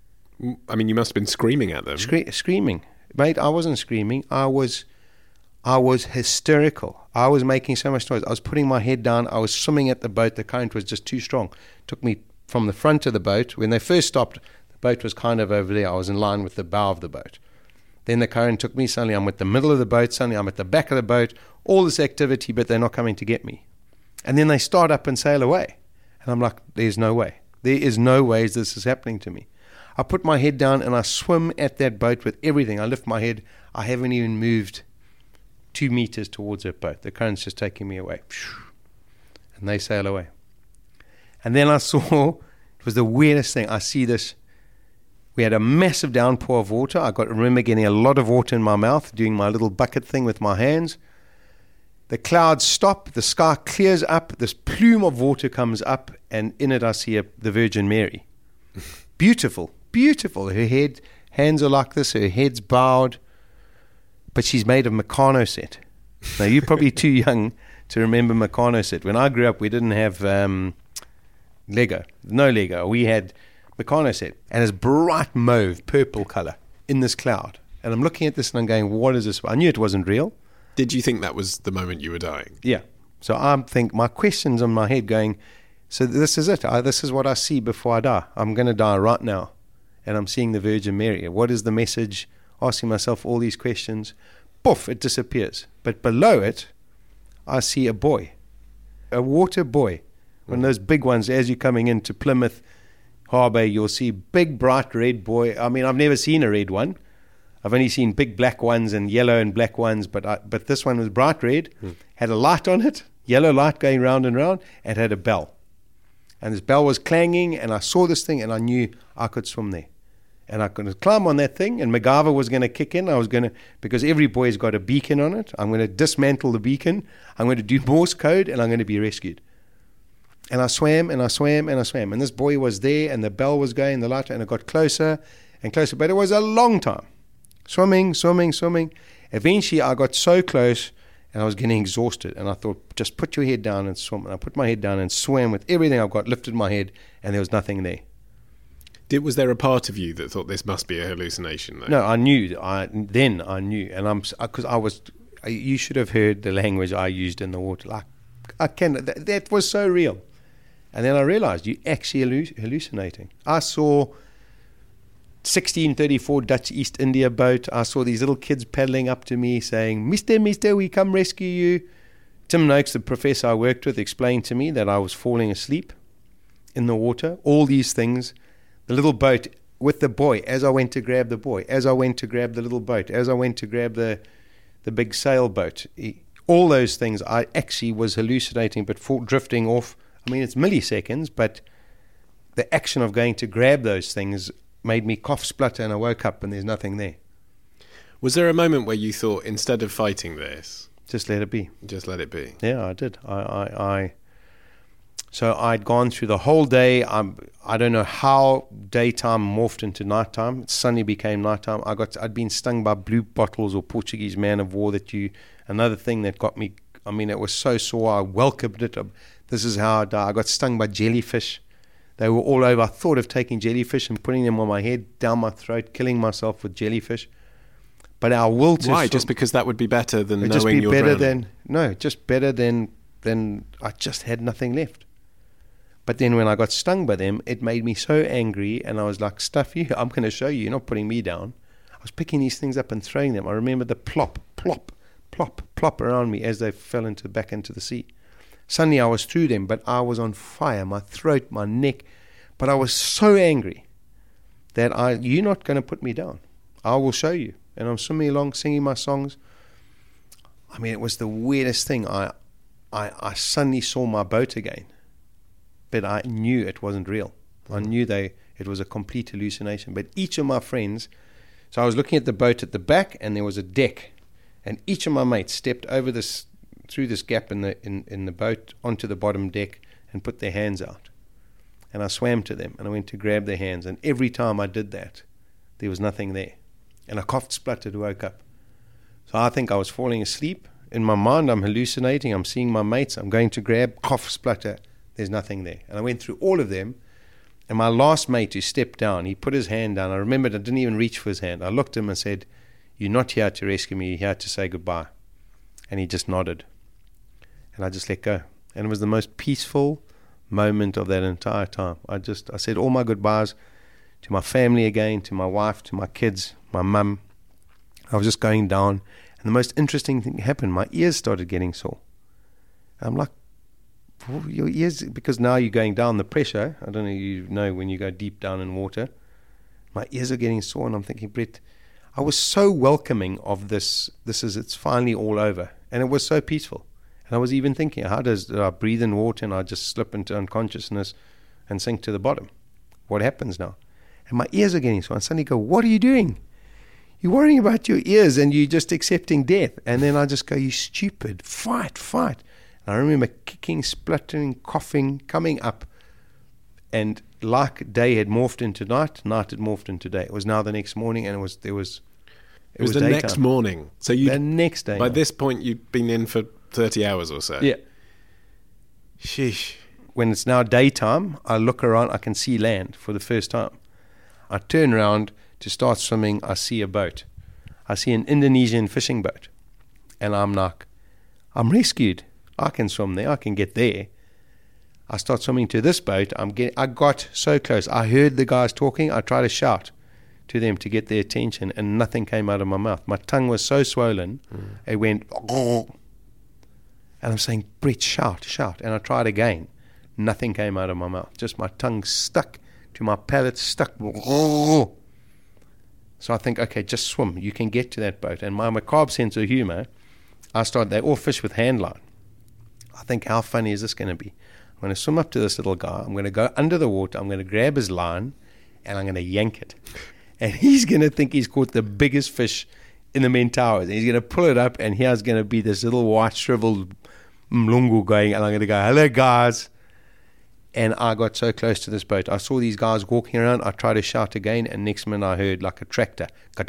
I mean, you must have been screaming at them. Scre- screaming. Mate, I wasn't screaming. I was I was hysterical. I was making so much noise. I was putting my head down. I was swimming at the boat. The current was just too strong. It took me from the front of the boat. When they first stopped, the boat was kind of over there. I was in line with the bow of the boat. Then the current took me. Suddenly I'm at the middle of the boat. Suddenly I'm at the back of the boat. All this activity, but they're not coming to get me. And then they start up and sail away. And I'm like, there's no way. There is no way this is happening to me. I put my head down and I swim at that boat with everything. I lift my head. I haven't even moved two meters towards that boat. The current's just taking me away. And they sail away. And then I saw, it was the weirdest thing. I see this. We had a massive downpour of water. I got remember getting a lot of water in my mouth, doing my little bucket thing with my hands. The clouds stop. The sky clears up. This plume of water comes up. And in it I see a, the Virgin Mary. Beautiful. Beautiful. Her head, hands are like this, her head's bowed, but she's made of Meccano set. Now, you're probably too young to remember Meccano set. When I grew up, we didn't have um, Lego. No Lego. We had Meccano set. And it's bright mauve, purple color in this cloud. And I'm looking at this and I'm going, what is this? I knew it wasn't real. Did you think that was the moment you were dying? Yeah. So I think my question's on my head going, so this is it. I, this is what I see before I die. I'm going to die right now. And I'm seeing the Virgin Mary. What is the message? Asking myself all these questions. Poof, it disappears. But below it, I see a boy. A water boy. One of those big ones. As you're coming into Plymouth Harbour, you'll see big, bright red boy. I mean, I've never seen a red one. I've only seen big black ones and yellow and black ones. But I, but this one was bright red. Mm. Had a light on it. Yellow light going round and round. And had a bell. and this bell was clanging, and I saw this thing, and I knew I could swim there. And I could climb on that thing, and MacGyver was going to kick in. I was going to, because every boy's got a beacon on it, I'm going to dismantle the beacon, I'm going to do Morse code, and I'm going to be rescued. And I swam, and I swam, and I swam. And this boy was there, and the bell was going, the light, and it got closer and closer. But it was a long time. Swimming, swimming, swimming. Eventually, I got so close, and I was getting exhausted. And I thought, just put your head down and swim. And I put my head down and swam with everything I've got, lifted my head, and there was nothing there. Did, was there a part of you that thought this must be a hallucination, though? No, I knew. I Then I knew. And I'm, because I was, you should have heard the language I used in the water. Like, I can, that, that was so real. And then I realized you're actually hallucinating. I saw sixteen thirty-four Dutch East India boat. I saw these little kids paddling up to me saying, Mister, Mister, we come rescue you. Tim Noakes, the professor I worked with, explained to me that I was falling asleep in the water. All these things. The little boat with the boy, as I went to grab the boy, as I went to grab the little boat, as I went to grab the, the big sailboat. All those things, I actually was hallucinating, but for, drifting off. I mean, it's milliseconds, but the action of going to grab those things made me cough, splutter, and I woke up and there's nothing there. Was there a moment where you thought, instead of fighting this, just let it be? Just let it be. Yeah, I did. I, I, I so I'd gone through the whole day. I'm, I don't know how daytime morphed into nighttime. It suddenly became nighttime. I got, I'd been stung by blue bottles or Portuguese man of war. That you, another thing that got me. I mean, it was so sore. I welcomed it. This is how I died. I got stung by jellyfish. They were all over. I thought of taking jellyfish and putting them on my head, down my throat, killing myself with jellyfish. But our will to Why? swim, just because that would be better than knowing just be you're better drowning? than no, just better than than I just had nothing left. But then when I got stung by them, it made me so angry, and I was like, "Stuff you! I'm going to show you. You're not putting me down." I was picking these things up and throwing them. I remember the plop, plop, plop, plop around me as they fell into back into the sea. Suddenly I was through them, but I was on fire, my throat, my neck. But I was so angry that I, you're not going to put me down. I will show you. And I'm swimming along, singing my songs. I mean, it was the weirdest thing. I, I, I suddenly saw my boat again, but I knew it wasn't real. I knew they it was a complete hallucination. But each of my friends, so I was looking at the boat at the back, and there was a deck, and each of my mates stepped over this, through this gap in the in, in the boat onto the bottom deck and put their hands out. And I swam to them, and I went to grab their hands, and every time I did that, there was nothing there. And I coughed, spluttered, woke up. So I think I was falling asleep. In my mind, I'm hallucinating. I'm seeing my mates. I'm going to grab, cough, splutter. There's nothing there. And I went through all of them. And my last mate who stepped down, he put his hand down. I remembered I didn't even reach for his hand. I looked at him and said, "You're not here to rescue me. You're here to say goodbye." And he just nodded. And I just let go. And it was the most peaceful moment of that entire time. I just, I said all my goodbyes to my family again, to my wife, to my kids, my mum. I was just going down, and the most interesting thing happened. My ears started getting sore. I'm like, oh, your ears, because now you're going down the pressure. I don't know, you know when you go deep down in water. My ears are getting sore, and I'm thinking, Brett, I was so welcoming of this. This is, it's finally all over. And it was so peaceful. And I was even thinking, how does do I breathe in water and I just slip into unconsciousness and sink to the bottom? What happens now? And my ears are getting sore. And suddenly go, what are you doing? You're worrying about your ears and you're just accepting death. And then I just go, you stupid, fight, fight. And I remember kicking, spluttering, coughing, coming up. And like day had morphed into night, night had morphed into day. It was now the next morning, and it was there was it, it was, was the daytime. next morning. So you the next day. By now. this point, you'd been in for thirty hours or so. Yeah. Sheesh. When it's now daytime, I look around, I can see land for the first time. I turn around to start swimming, I see a boat. I see an Indonesian fishing boat. And I'm like, I'm rescued. I can swim there, I can get there. I start swimming to this boat. I'm get, I got so close. I heard the guys talking. I tried to shout to them to get their attention, and nothing came out of my mouth. My tongue was so swollen, mm. it went, and I'm saying, Brett, shout, shout. And I tried again. Nothing came out of my mouth. Just my tongue stuck to my palate, stuck. So I think, okay, just swim. You can get to that boat. And my macabre sense of humor, I started, they all fish with hand line. I think, how funny is this going to be? I'm going to swim up to this little guy. I'm going to go under the water. I'm going to grab his line, and I'm going to yank it. And he's going to think he's caught the biggest fish in the main towers. And he's going to pull it up, and here's going to be this little white shriveled mlungu going, and I'm going to go, hello, guys. And I got so close to this boat. I saw these guys walking around. I tried to shout again, and next minute I heard like a tractor.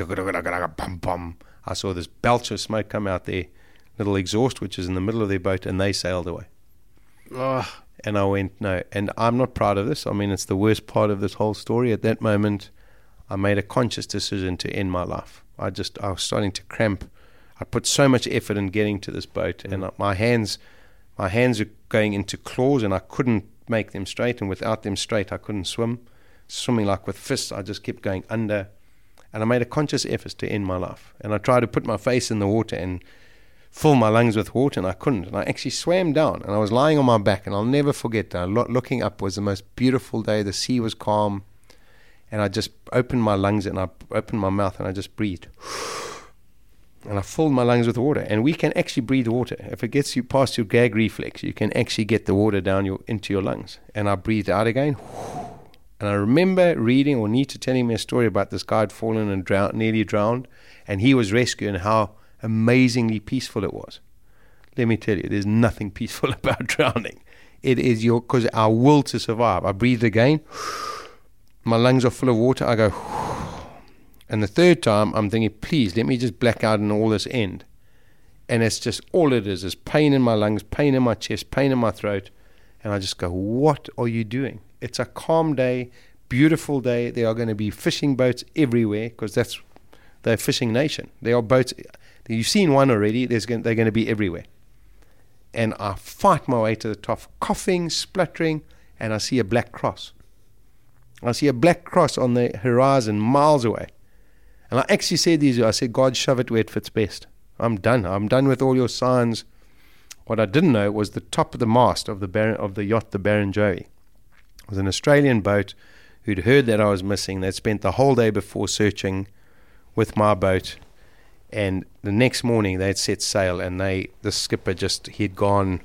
I saw this belch of smoke come out their little exhaust, which is in the middle of their boat, and they sailed away. Ugh. And I went, no. And I'm not proud of this. I mean, it's the worst part of this whole story. At that moment, I made a conscious decision to end my life. I just, I was starting to cramp. I put so much effort in getting to this boat, mm. and my hands, my hands were going into claws, and I couldn't make them straight. And without them straight, I couldn't swim. Swimming like with fists, I just kept going under. And I made a conscious effort to end my life. And I tried to put my face in the water and fill my lungs with water, and I couldn't. And I actually swam down, and I was lying on my back, and I'll never forget that. Lo- looking up was the most beautiful day. The sea was calm, and I just opened my lungs, and I opened my mouth, and I just breathed. And I filled my lungs with water. And we can actually breathe water. If it gets you past your gag reflex, you can actually get the water down your into your lungs. And I breathed out again. And I remember reading or Nita telling me a story about this guy had fallen and drowned, nearly drowned, and he was rescued, and how amazingly peaceful it was. Let me tell you, there's nothing peaceful about drowning. It is your, because our will to survive. I breathed again. My lungs are full of water. I go, and the third time I'm thinking, please let me just black out and all this end. And it's just, all it is is pain in my lungs, pain in my chest, pain in my throat. And I just go, what are you doing? It's a calm day, beautiful day. There are going to be fishing boats everywhere, because that's they're a fishing nation. There are boats. You've seen one already. There's going, they're going to be everywhere. And I fight my way to the top, coughing, spluttering, and I see a black cross. I see a black cross on the horizon miles away. And I actually said these, I said, God, shove it where it fits best. I'm done. I'm done with all your signs. What I didn't know was the top of the mast of the Baron, of the yacht, the Barrenjoey. It was an Australian boat who'd heard that I was missing. They'd spent the whole day before searching with my boat. And the next morning they'd set sail, and they, the skipper just, he'd gone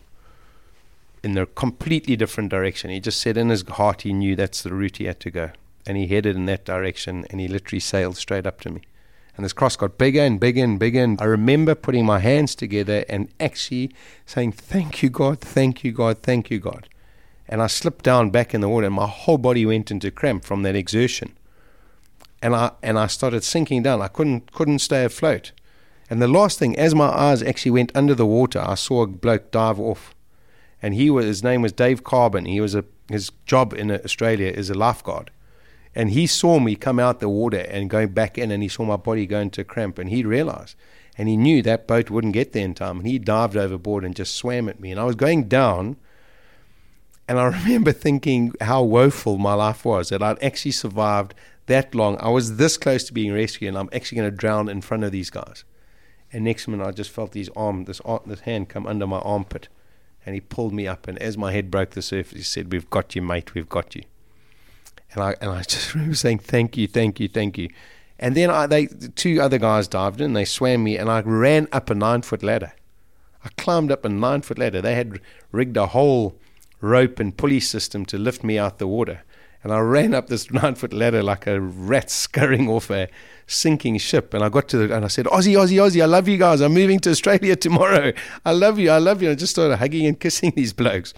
in a completely different direction. He just said in his heart he knew that's the route he had to go. And he headed in that direction, and he literally sailed straight up to me. And this cross got bigger and bigger and bigger. And I remember putting my hands together and actually saying, thank you, God, thank you, God, thank you, God. And I slipped down back in the water, and my whole body went into cramp from that exertion. And I and I started sinking down. I couldn't couldn't stay afloat. And the last thing, as my eyes actually went under the water, I saw a bloke dive off. And he was his name was Dave Carbon. He was a his job in Australia is a lifeguard. And he saw me come out the water and go back in, and he saw my body go into cramp, and he realized, and he knew that boat wouldn't get there in time, and he dived overboard and just swam at me. And I was going down, and I remember thinking how woeful my life was, that I'd actually survived that long. I was this close to being rescued, and I'm actually going to drown in front of these guys. And next minute, I just felt his arm, this, arm, this hand come under my armpit, and he pulled me up, and as my head broke the surface, he said, we've got you, mate, we've got you. And I and I just remember saying, thank you, thank you, thank you. And then I, they, two other guys dived in, they swam me, and I ran up a nine-foot ladder. I climbed up a nine-foot ladder. They had rigged a whole rope and pulley system to lift me out the water. And I ran up this nine-foot ladder like a rat scurrying off a sinking ship. And I got to the, and I said, Aussie, Aussie, Aussie, I love you guys. I'm moving to Australia tomorrow. I love you, I love you. And I just started hugging and kissing these blokes.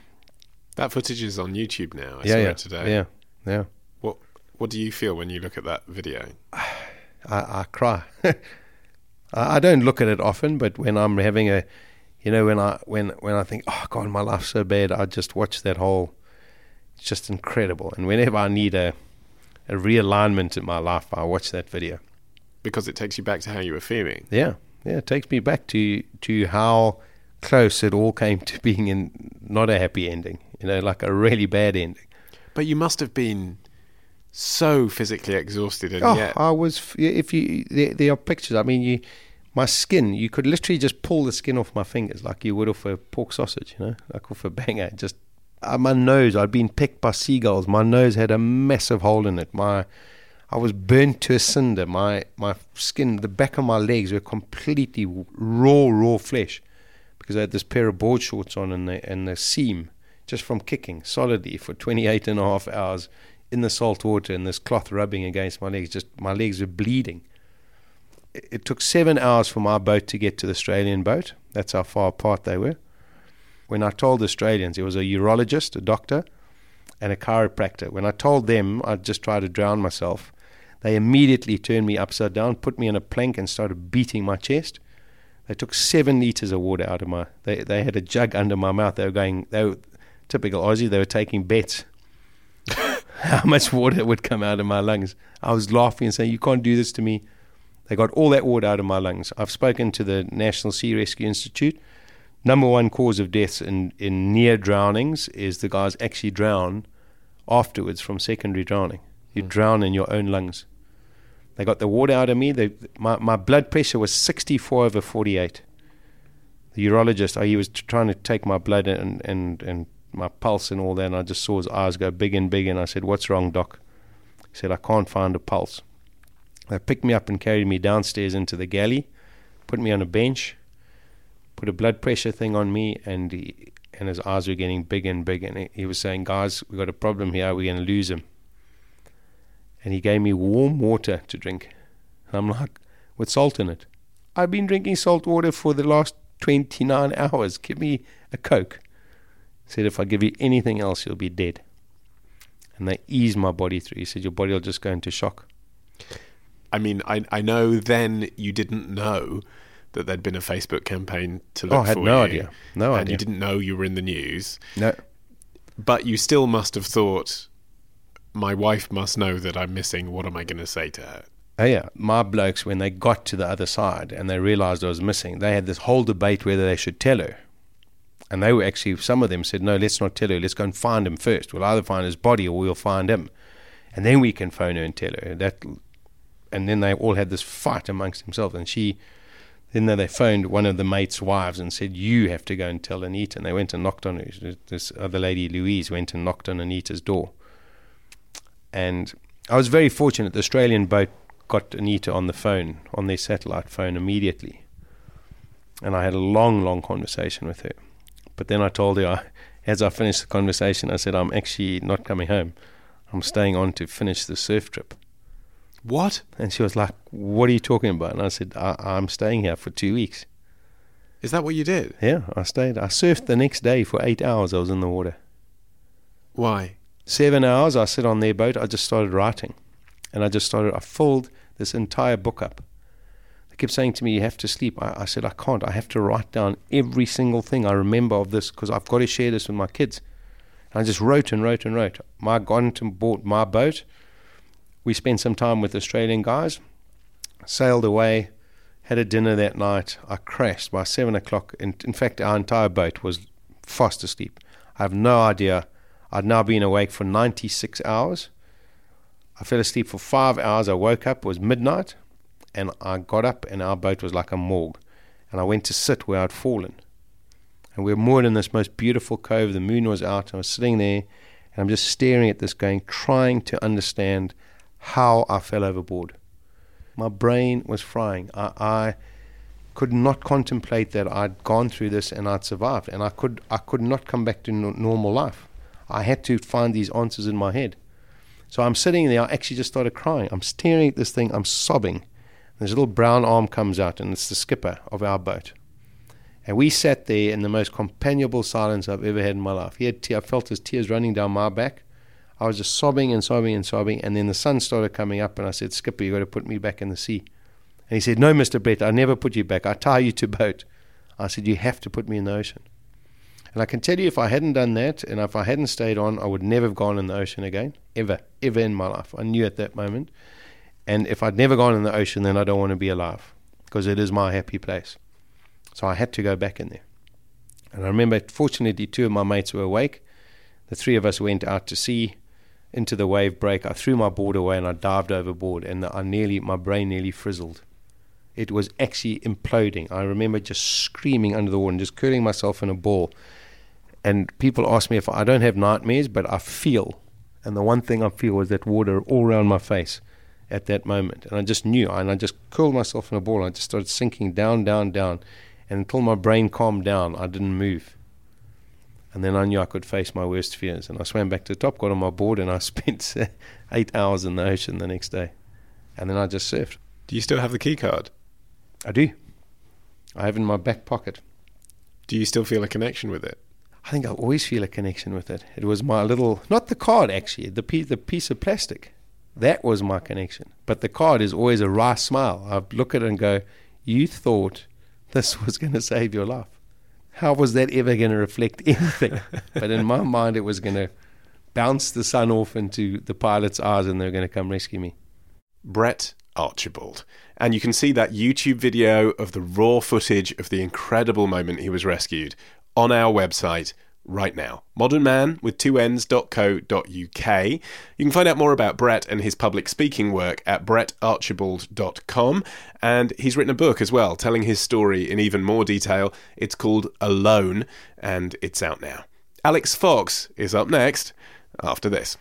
That footage is on YouTube now. I yeah, saw yeah, it today. Yeah, yeah. What What do you feel when you look at that video? I, I cry. I, I don't look at it often, but when I'm having a, you know, when I when when I think, oh God, my life's so bad, I just watch that whole. It's just incredible. And whenever I need a a realignment in my life, I watch that video. Because it takes you back to how you were feeling. Yeah, yeah, it takes me back to to how close it all came to being in not a happy ending. You know, like a really bad ending. But you must have been so physically exhausted, and oh, yet I was. If you, there, there are pictures. I mean, you, my skin. You could literally just pull the skin off my fingers, like you would off a pork sausage. You know, like off a banger. Just uh, my nose. I'd been pecked by seagulls. My nose had a massive hole in it. My, I was burnt to a cinder. My my skin, the back of my legs were completely raw, raw flesh, because I had this pair of board shorts on, and the and the seam just from kicking solidly for twenty-eight and a half hours in the salt water and this cloth rubbing against my legs. Just my legs were bleeding. It, it took seven hours for my boat to get to the Australian boat. That's how far apart they were. When I told the Australians, it was a urologist, a doctor, and a chiropractor. When I told them I'd just tried to drown myself, they immediately turned me upside down, put me on a plank, and started beating my chest. They took seven litres of water out of my... They they had a jug under my mouth. They were going... They were typical Aussie. They were taking bets how much water would come out of my lungs. I was laughing and saying, you can't do this to me. They got all that water out of my lungs. I've spoken to the National Sea Rescue Institute. Number one cause of deaths in, in near drownings is the guys actually drown afterwards from secondary drowning. You mm. drown in your own lungs. They got the water out of me. They, my, my blood pressure was sixty-four over forty-eight. The urologist, oh, he was t- trying to take my blood and, and, and my pulse and all that, and I just saw his eyes go big and big, and I said, what's wrong, doc? He said, I can't find a pulse. They picked me up and carried me downstairs into the galley, put me on a bench, put a blood pressure thing on me, and he, and his eyes were getting big and big, and he, he was saying, guys, we've got a problem here, we're going to lose him. And he gave me warm water to drink. And I'm like, with salt in it. I've been drinking salt water for the last twenty-nine hours. Give me a Coke. He said, if I give you anything else, you'll be dead. And they eased my body through. He said, your body will just go into shock. I mean, I I know then you didn't know that there'd been a Facebook campaign to look for you. Oh, I had no idea. No and idea. you didn't know you were in the news. No. But you still must have thought, my wife must know that I'm missing. What am I going to say to her? Oh, yeah. My blokes, when they got to the other side and they realized I was missing, they had this whole debate whether they should tell her. And they were actually, some of them said, no, let's not tell her. Let's go and find him first. We'll either find his body or we'll find him. And then we can phone her and tell her. That, and then they all had this fight amongst themselves. And she, then they phoned one of the mates' wives and said, you have to go and tell Anita. And they went and knocked on her. This other lady, Louise, went and knocked on Anita's door. And I was very fortunate. The Australian boat got Anita on the phone, on their satellite phone immediately. And I had a long, long conversation with her. But then I told her, I, as I finished the conversation, I said, I'm actually not coming home. I'm staying on to finish the surf trip. What? And she was like, what are you talking about? And I said, I, I'm staying here for two weeks. Is that what you did? Yeah, I stayed. I surfed the next day for eight hours. I was in the water. Why? Seven hours, I sit on their boat, I just started writing. And I just started, I filled this entire book up. They kept saying to me, you have to sleep. I, I said, I can't. I have to write down every single thing I remember of this because I've got to share this with my kids. And I just wrote and wrote and wrote. I got and bought my boat. We spent some time with Australian guys, sailed away, had a dinner that night. I crashed by seven o'clock. In, in fact, our entire boat was fast asleep. I have no idea. I'd now been awake for ninety-six hours. I fell asleep for five hours. I woke up, it was midnight, and I got up, and our boat was like a morgue. And I went to sit where I'd fallen. And we were moored in this most beautiful cove. The moon was out. I was sitting there, and I'm just staring at this going, trying to understand how I fell overboard. My brain was frying. I, I could not contemplate that I'd gone through this and I'd survived. And I could, I could not come back to no, normal life. I had to find these answers in my head. So I'm sitting there, I actually just started crying. I'm staring at this thing, I'm sobbing. This little brown arm comes out, and it's the skipper of our boat. And we sat there in the most companionable silence I've ever had in my life. He had te- I felt his tears running down my back. I was just sobbing and sobbing and sobbing, and then the sun started coming up, and I said, Skipper, you've got to put me back in the sea. And he said, no, Mister Brett, I never put you back. I tie you to boat. I said, you have to put me in the ocean. And I can tell you, if I hadn't done that, and if I hadn't stayed on, I would never have gone in the ocean again, ever, ever in my life. I knew at that moment. And if I'd never gone in the ocean, then I don't want to be alive, because it is my happy place. So I had to go back in there. And I remember, fortunately, two of my mates were awake. The three of us went out to sea, into the wave break. I threw my board away, and I dived overboard, and I nearly, my brain nearly frizzled. It was actually imploding. I remember just screaming under the water and just curling myself in a ball. And people ask me if I don't have nightmares, but I feel. And the one thing I feel was that water all around my face at that moment. And I just knew. And I just curled myself in a ball. And I just started sinking down, down, down. And until my brain calmed down, I didn't move. And then I knew I could face my worst fears. And I swam back to the top, got on my board, and I spent uh, eight hours in the ocean the next day. And then I just surfed. Do you still have the key card? I do. I have it in my back pocket. Do you still feel a connection with it? I think I always feel a connection with it. It was my little, not the card actually, the piece, the piece of plastic. That was my connection. But the card is always a wry smile. I look at it and go, you thought this was going to save your life. How was that ever going to reflect anything? But in my mind, it was going to bounce the sun off into the pilot's eyes and they're going to come rescue me. Brett Archibald. And you can see that YouTube video of the raw footage of the incredible moment he was rescued on our website right now. modern man with two n's dot co dot uk. You can find out more about Brett and his public speaking work at brett archibald dot com. And he's written a book as well, telling his story in even more detail. It's called Alone, and it's out now. Alex Fox is up next after this.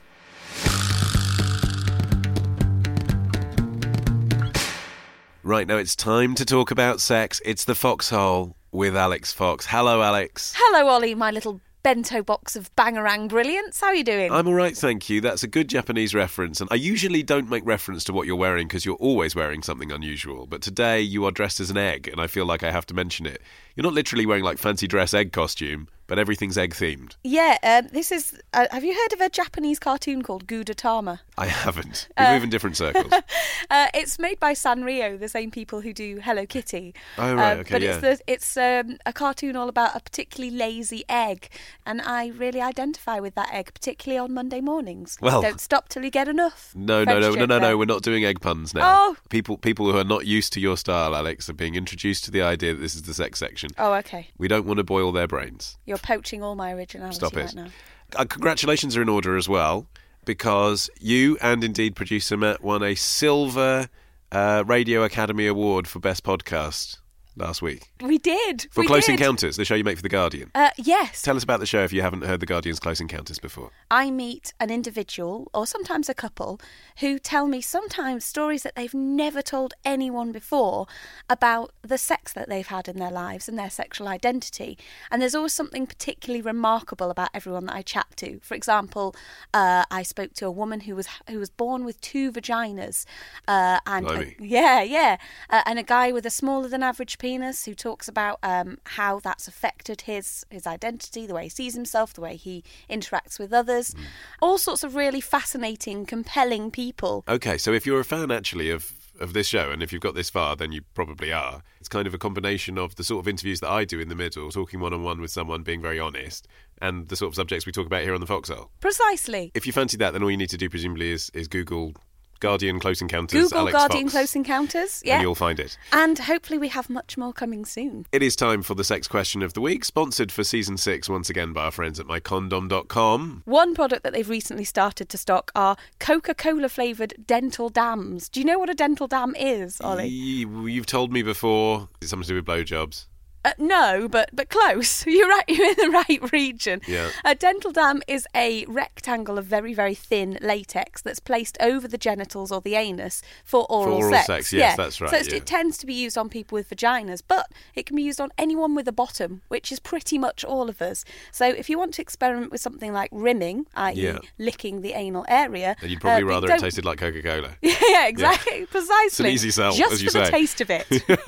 Right, now it's time to talk about sex. It's the Foxhole with Alex Fox. Hello, Alex. Hello, Ollie, my little bento box of bangarang brilliance. How are you doing? I'm all right, thank you. That's a good Japanese reference. And I usually don't make reference to what you're wearing because you're always wearing something unusual. But today you are dressed as an egg, and I feel like I have to mention it. You're not literally wearing like fancy dress egg costume, but everything's egg themed. Yeah, um, this is... Uh, have you heard of a Japanese cartoon called Gudetama? I haven't. We Uh, move in different circles. uh, it's made by Sanrio, the same people who do Hello Kitty. Oh, right, Um, okay, but yeah. it's, the, it's um, a cartoon all about a particularly lazy egg, and I really identify with that egg, particularly on Monday mornings. Well- Don't stop till you get enough. No, no, French no, no, joke no, there. no. We're not doing egg puns now. Oh. People, people who are not used to your style, Alex, are being introduced to the idea that this is the sex section. Oh, okay. We don't want to boil their brains. You're poaching all my originality Stop right it. now. Uh, congratulations are in order as well, because you and indeed producer Matt won a Silver uh, Radio Academy Award for Best Podcast last week. We did. For we Close did. Encounters, the show you make for The Guardian. Uh, yes. Tell us about the show if you haven't heard The Guardian's Close Encounters before. I meet an individual, or sometimes a couple, who tell me sometimes stories that they've never told anyone before about the sex that they've had in their lives and their sexual identity. And there's always something particularly remarkable about everyone that I chat to. For example, uh, I spoke to a woman who was who was born with two vaginas, uh, and a, Blimey. yeah, yeah, uh, and a guy with a smaller than average penis who talks about um, how that's affected his his identity, the way he sees himself, the way he interacts with others. Mm. All sorts of really fascinating, compelling people. Okay, so if you're a fan actually of, of this show, and if you've got this far, then you probably are. It's kind of a combination of the sort of interviews that I do in the middle, talking one-on-one with someone, being very honest, and the sort of subjects we talk about here on the Foxhole. Precisely. If you fancy that, then all you need to do presumably is, is Google Guardian Close Encounters Google Alex Guardian Fox, Close Encounters, yeah. and you'll find it. And hopefully we have much more coming soon. It is time for the sex question of the week, sponsored for season six once again by our friends at my condom dot com. One product that they've recently started to stock are Coca-Cola flavoured dental dams. Do you know what a dental dam is, Ollie? You've told me before. It's something to do with blowjobs. Uh, no, but but close. You're right. You're in the right region. Yeah. A dental dam is a rectangle of very very thin latex that's placed over the genitals or the anus for oral, oral sex. sex, yes, yeah. that's right, So it's, yeah. it tends to be used on people with vaginas, but it can be used on anyone with a bottom, which is pretty much all of us. So if you want to experiment with something like rimming, that is, Yeah. licking the anal area, And you'd probably uh, rather it don't- tasted like Coca-Cola. yeah, exactly, precisely. It's an easy sell, just as you for the say. taste of it.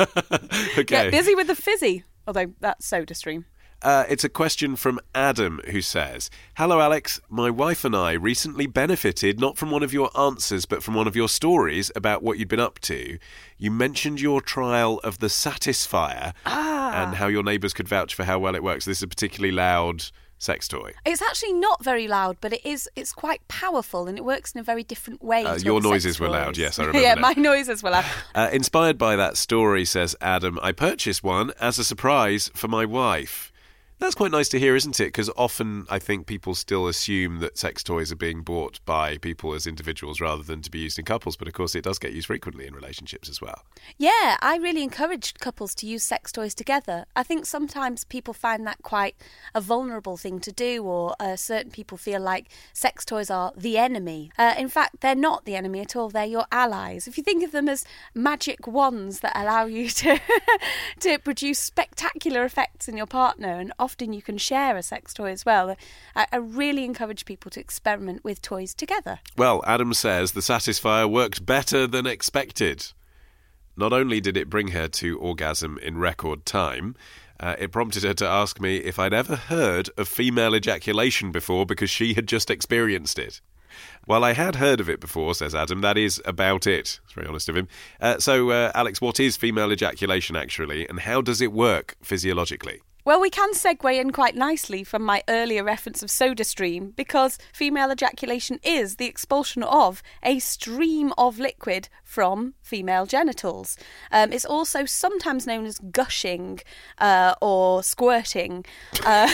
Okay. Get busy with the fizzy. Although that's SodaStream. Uh, it's a question from Adam, who says, "Hello, Alex. My wife and I recently benefited not from one of your answers, but from one of your stories about what you'd been up to. You mentioned your trial of the Satisfier Ah. and how your neighbours could vouch for how well it works. This is a particularly loud sex toy. It's actually not very loud, but it is. It's quite powerful, and it works in a very different way. Uh, to your other sex noises were toys. loud, yes, I remember yeah, now. my noises were loud. Uh, inspired by that story," says Adam, "I purchased one as a surprise for my wife." That's quite nice to hear, isn't it? Because often I think people still assume that sex toys are being bought by people as individuals rather than to be used in couples. But of course, it does get used frequently in relationships as well. Yeah, I really encourage couples to use sex toys together. I think sometimes people find that quite a vulnerable thing to do, or uh, certain people feel like sex toys are the enemy. Uh, in fact, they're not the enemy at all. They're your allies. If you think of them as magic wands that allow you to to produce spectacular effects in your partner, and often often you can share a sex toy as well. I, I really encourage people to experiment with toys together. Well, Adam says the Satisfyer worked better than expected. Not only did it bring her to orgasm in record time, uh, it prompted her to ask me if I'd ever heard of female ejaculation before because she had just experienced it. Well, I had heard of it before, says Adam. That is about it. It's very honest of him. Uh, so, uh, Alex, what is female ejaculation actually, and how does it work physiologically? Well, we can segue in quite nicely from my earlier reference of SodaStream, because female ejaculation is the expulsion of a stream of liquid from female genitals. Um, it's also sometimes known as gushing uh, or squirting. Uh,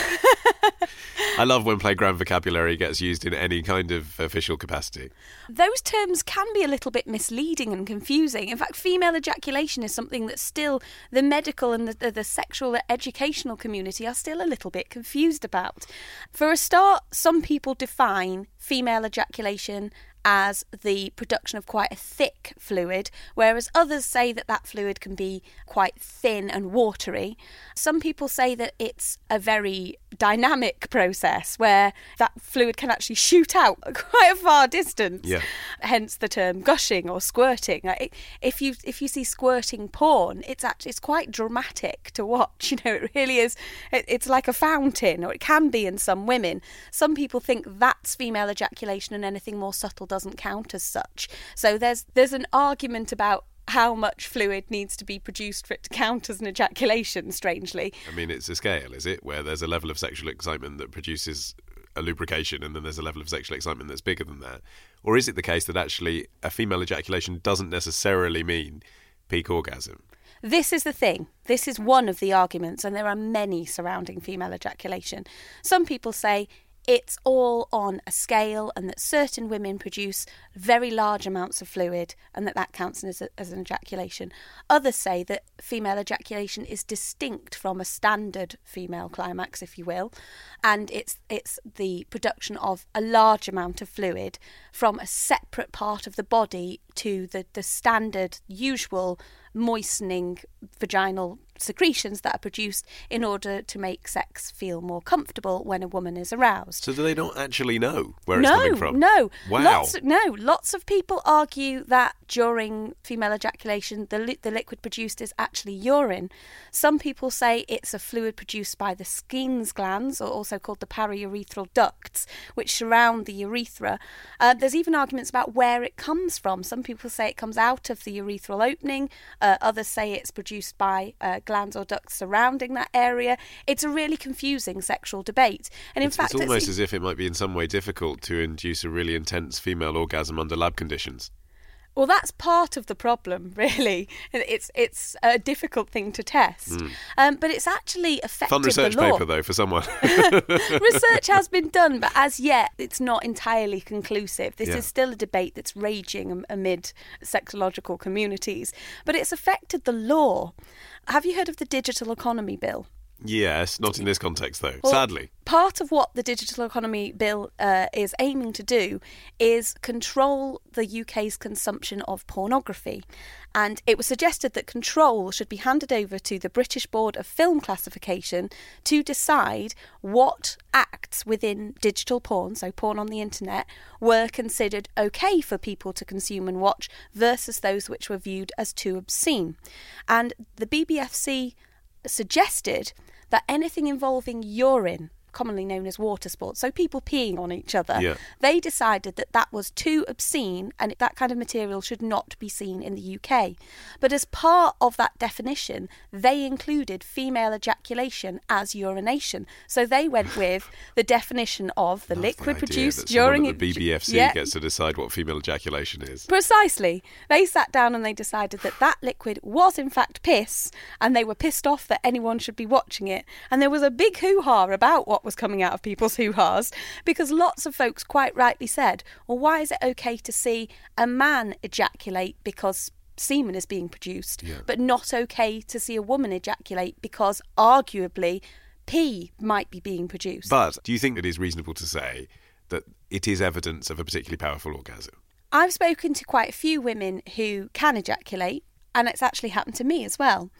I love when playground vocabulary gets used in any kind of official capacity. Those terms can be a little bit misleading and confusing. In fact, female ejaculation is something that still the medical and the, the, the sexual educational community are still a little bit confused about. For a start, some people define female ejaculation as the production of quite a thick fluid, whereas others say that that fluid can be quite thin and watery. Some people say that it's a very dynamic process where that fluid can actually shoot out quite a far distance. Yeah. Hence the term gushing or squirting. If you if you see squirting porn, it's actually it's quite dramatic to watch. You know, it really is. It's like a fountain, or it can be in some women. Some people think that's female ejaculation, and anything more subtle doesn't count as such. So there's there's an argument about how much fluid needs to be produced for it to count as an ejaculation, strangely. I mean, it's a scale, is it? Where there's a level of sexual excitement that produces a lubrication, and then there's a level of sexual excitement that's bigger than that? Or is it the case that actually a female ejaculation doesn't necessarily mean peak orgasm? This is the thing. This is one of the arguments, and there are many surrounding female ejaculation. Some people say it's all on a scale, and that certain women produce very large amounts of fluid, and that that counts as, a, as an ejaculation. Others say that female ejaculation is distinct from a standard female climax, if you will, and it's it's the production of a large amount of fluid from a separate part of the body to the, the standard, usual moistening vaginal secretions that are produced in order to make sex feel more comfortable when a woman is aroused. So do they not actually know where no, it's coming from? No, Wow. Lots of, no, lots of people argue that during female ejaculation, the, li- the liquid produced is actually urine. Some people say it's a fluid produced by the Skene's glands, or also called the paraurethral ducts, which surround the urethra. Uh, there's even arguments about where it comes from. Some people say it comes out of the urethral opening. Uh, others say it's produced by uh, glands or ducts surrounding that area. It's a really confusing sexual debate. And in it's, fact, it's almost it's, as if it might be in some way difficult to induce a really intense female orgasm under lab conditions. Well, that's part of the problem, really. It's it's a difficult thing to test. Mm. Um, but it's actually affected Fun research the law. paper, though, for someone. Research has been done, but as yet, it's not entirely conclusive. This Yeah. is still a debate that's raging amid sexological communities. But it's affected the law. Have you heard of the Digital Economy Bill? Yes, not in this context, though, Well, sadly. Part of what the Digital Economy Bill uh, is aiming to do is control the U K's consumption of pornography. And it was suggested that control should be handed over to the British Board of Film Classification to decide what acts within digital porn, so porn on the internet, were considered okay for people to consume and watch versus those which were viewed as too obscene. And the B B F C suggested that anything involving urine, commonly known as water sports, so people peeing on each other, Yeah. they decided that that was too obscene and that kind of material should not be seen in the U K. But as part of that definition, they included female ejaculation as urination. So they went with the definition of the Love liquid the idea produced that someone during at the B B F C Yeah. gets to decide what female ejaculation is. Precisely. They sat down and they decided that that liquid was in fact piss, and they were pissed off that anyone should be watching it. And there was a big hoo-ha about what was coming out of people's hoo-has, because lots of folks quite rightly said, well, why is it okay to see a man ejaculate because semen is being produced, Yeah. but not okay to see a woman ejaculate because arguably pee might be being produced? But do you think it is reasonable to say that it is evidence of a particularly powerful orgasm? I've spoken to quite a few women who can ejaculate, and it's actually happened to me as well.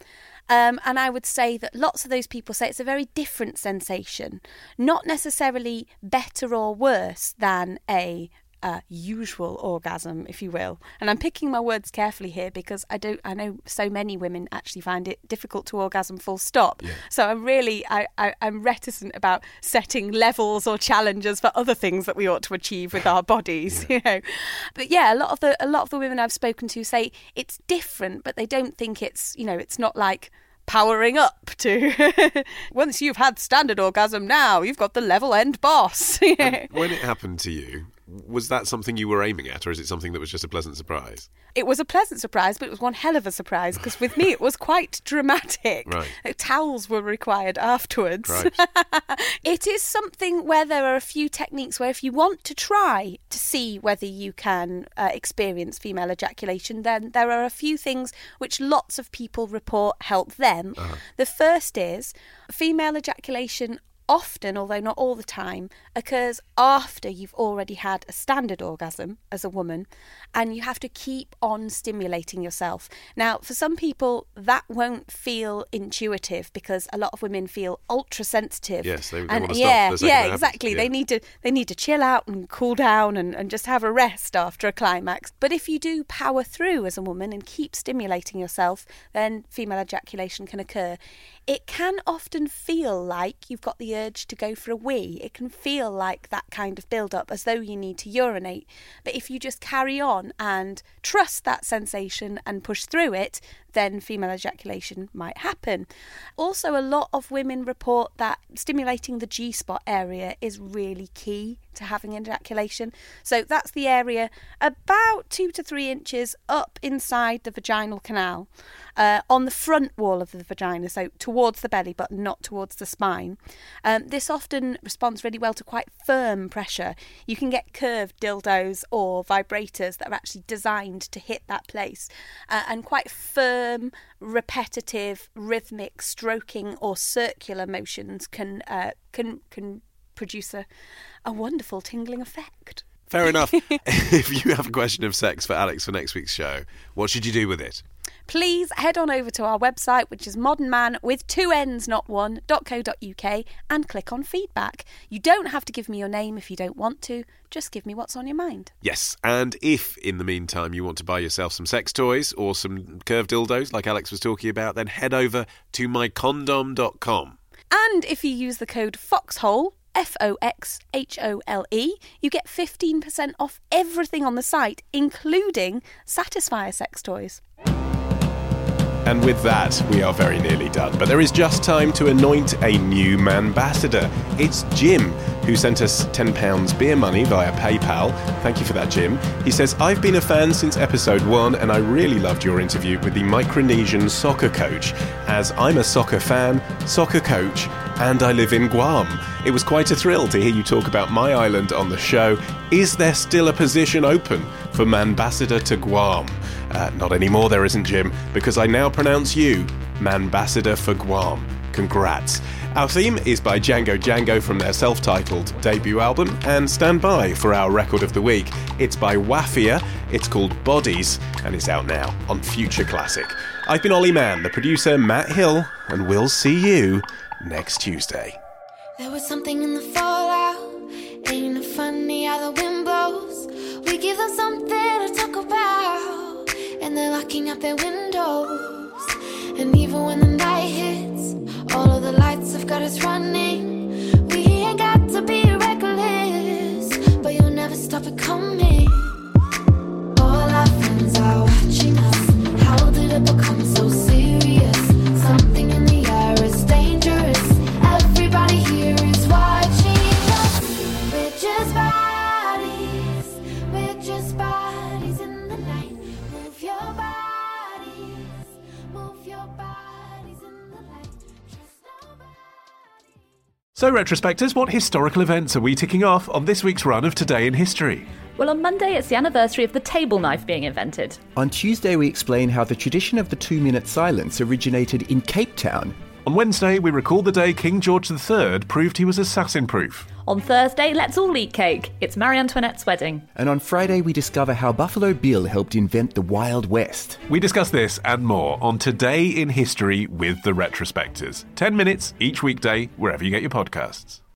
Um, and I would say that lots of those people say it's a very different sensation, not necessarily better or worse than a Uh, usual orgasm, if you will. And I'm picking my words carefully here because I don't. I know so many women actually find it difficult to orgasm full stop. Yeah. So I'm really, I, I, I'm reticent about setting levels or challenges for other things that we ought to achieve with our bodies. Yeah. You know, but yeah, a lot of the a lot of the women I've spoken to say it's different, but they don't think it's, you know, it's not like powering up to once you've had standard orgasm, now you've got the level end boss. You know? When it happened to you, was that something you were aiming at, or is it something that was just a pleasant surprise? It was a pleasant surprise, but it was one hell of a surprise because with me it was quite dramatic. Right. Towels were required afterwards. Right. It is something where there are a few techniques where if you want to try to see whether you can uh, experience female ejaculation, then there are a few things which lots of people report help them. Uh-huh. The first is female ejaculation often, although not all the time, occurs after you've already had a standard orgasm as a woman, and you have to keep on stimulating yourself. Now, for some people, that won't feel intuitive because a lot of women feel ultra sensitive. Yes, they, they and want to yeah, stop. Yeah, exactly. Yeah. They need to they need to chill out and cool down and, and just have a rest after a climax. But if you do power through as a woman and keep stimulating yourself, then female ejaculation can occur. It can often feel like you've got the urge to go for a wee. It can feel like that kind of build-up, as though you need to urinate. But if you just carry on and trust that sensation and push through it, then female ejaculation might happen. Also, a lot of women report that stimulating the G-spot area is really key to having ejaculation. So that's the area about two to three inches up inside the vaginal canal, uh, on the front wall of the vagina, so towards the belly button, not towards the spine. Um, this often responds really well to quite firm pressure. You can get curved dildos or vibrators that are actually designed to hit that place, uh, and quite firm Firm, repetitive, rhythmic stroking or circular motions can uh, can can produce a, a wonderful tingling effect. Fair enough. If you have a question of sex for Alex for next week's show, what should you do with it? Please head on over to our website, which is modern man with two N's, not one, dot co dot uk, and click on feedback. You don't have to give me your name if you don't want to. Just give me what's on your mind. Yes, and if, in the meantime, you want to buy yourself some sex toys or some curved dildos, like Alex was talking about, then head over to my condom dot com. And if you use the code FOXHOLE, F O X H O L E, you get fifteen percent off everything on the site, including Satisfyer sex toys. And with that, we are very nearly done. But there is just time to anoint a new manbassador. It's Jim, who sent us ten pounds beer money via PayPal. Thank you for that, Jim. He says, I've been a fan since episode one, and I really loved your interview with the Micronesian soccer coach, as I'm a soccer fan, soccer coach, and I live in Guam. It was quite a thrill to hear you talk about my island on the show. Is there still a position open for manbassador to Guam? Uh, not anymore, there isn't, Jim, because I now pronounce you manbassador for Guam. Congrats. Our theme is by Django Django from their self-titled debut album, and stand by for our record of the week. It's by Wafia, it's called Bodies, and it's out now on Future Classic. I've been Ollie Mann, the producer Matt Hill, and we'll see you next Tuesday. There was something in the fallout. Ain't it funny how the wind blows? We give them something to talk about, and they're locking up their windows. And even when the night hits, all of the lights have got us running. We ain't got to be reckless, but you'll never stop it coming. All our friends are watching us. How did it become so serious? Something in the air is dangerous. Everybody here is watching us. We're just bodies. We're just bodies in the night. Move your bodies. Move your bodies in the light. Trust nobody. So, retrospectors, what historical events are we ticking off on this week's run of Today in History? Well, on Monday, it's the anniversary of the table knife being invented. On Tuesday, we explain how the tradition of the two-minute silence originated in Cape Town. On Wednesday, we recall the day King George the Third proved he was assassin-proof. On Thursday, let's all eat cake. It's Marie Antoinette's wedding. And on Friday, we discover how Buffalo Bill helped invent the Wild West. We discuss this and more on Today in History with the Retrospectors. Ten minutes each weekday, wherever you get your podcasts.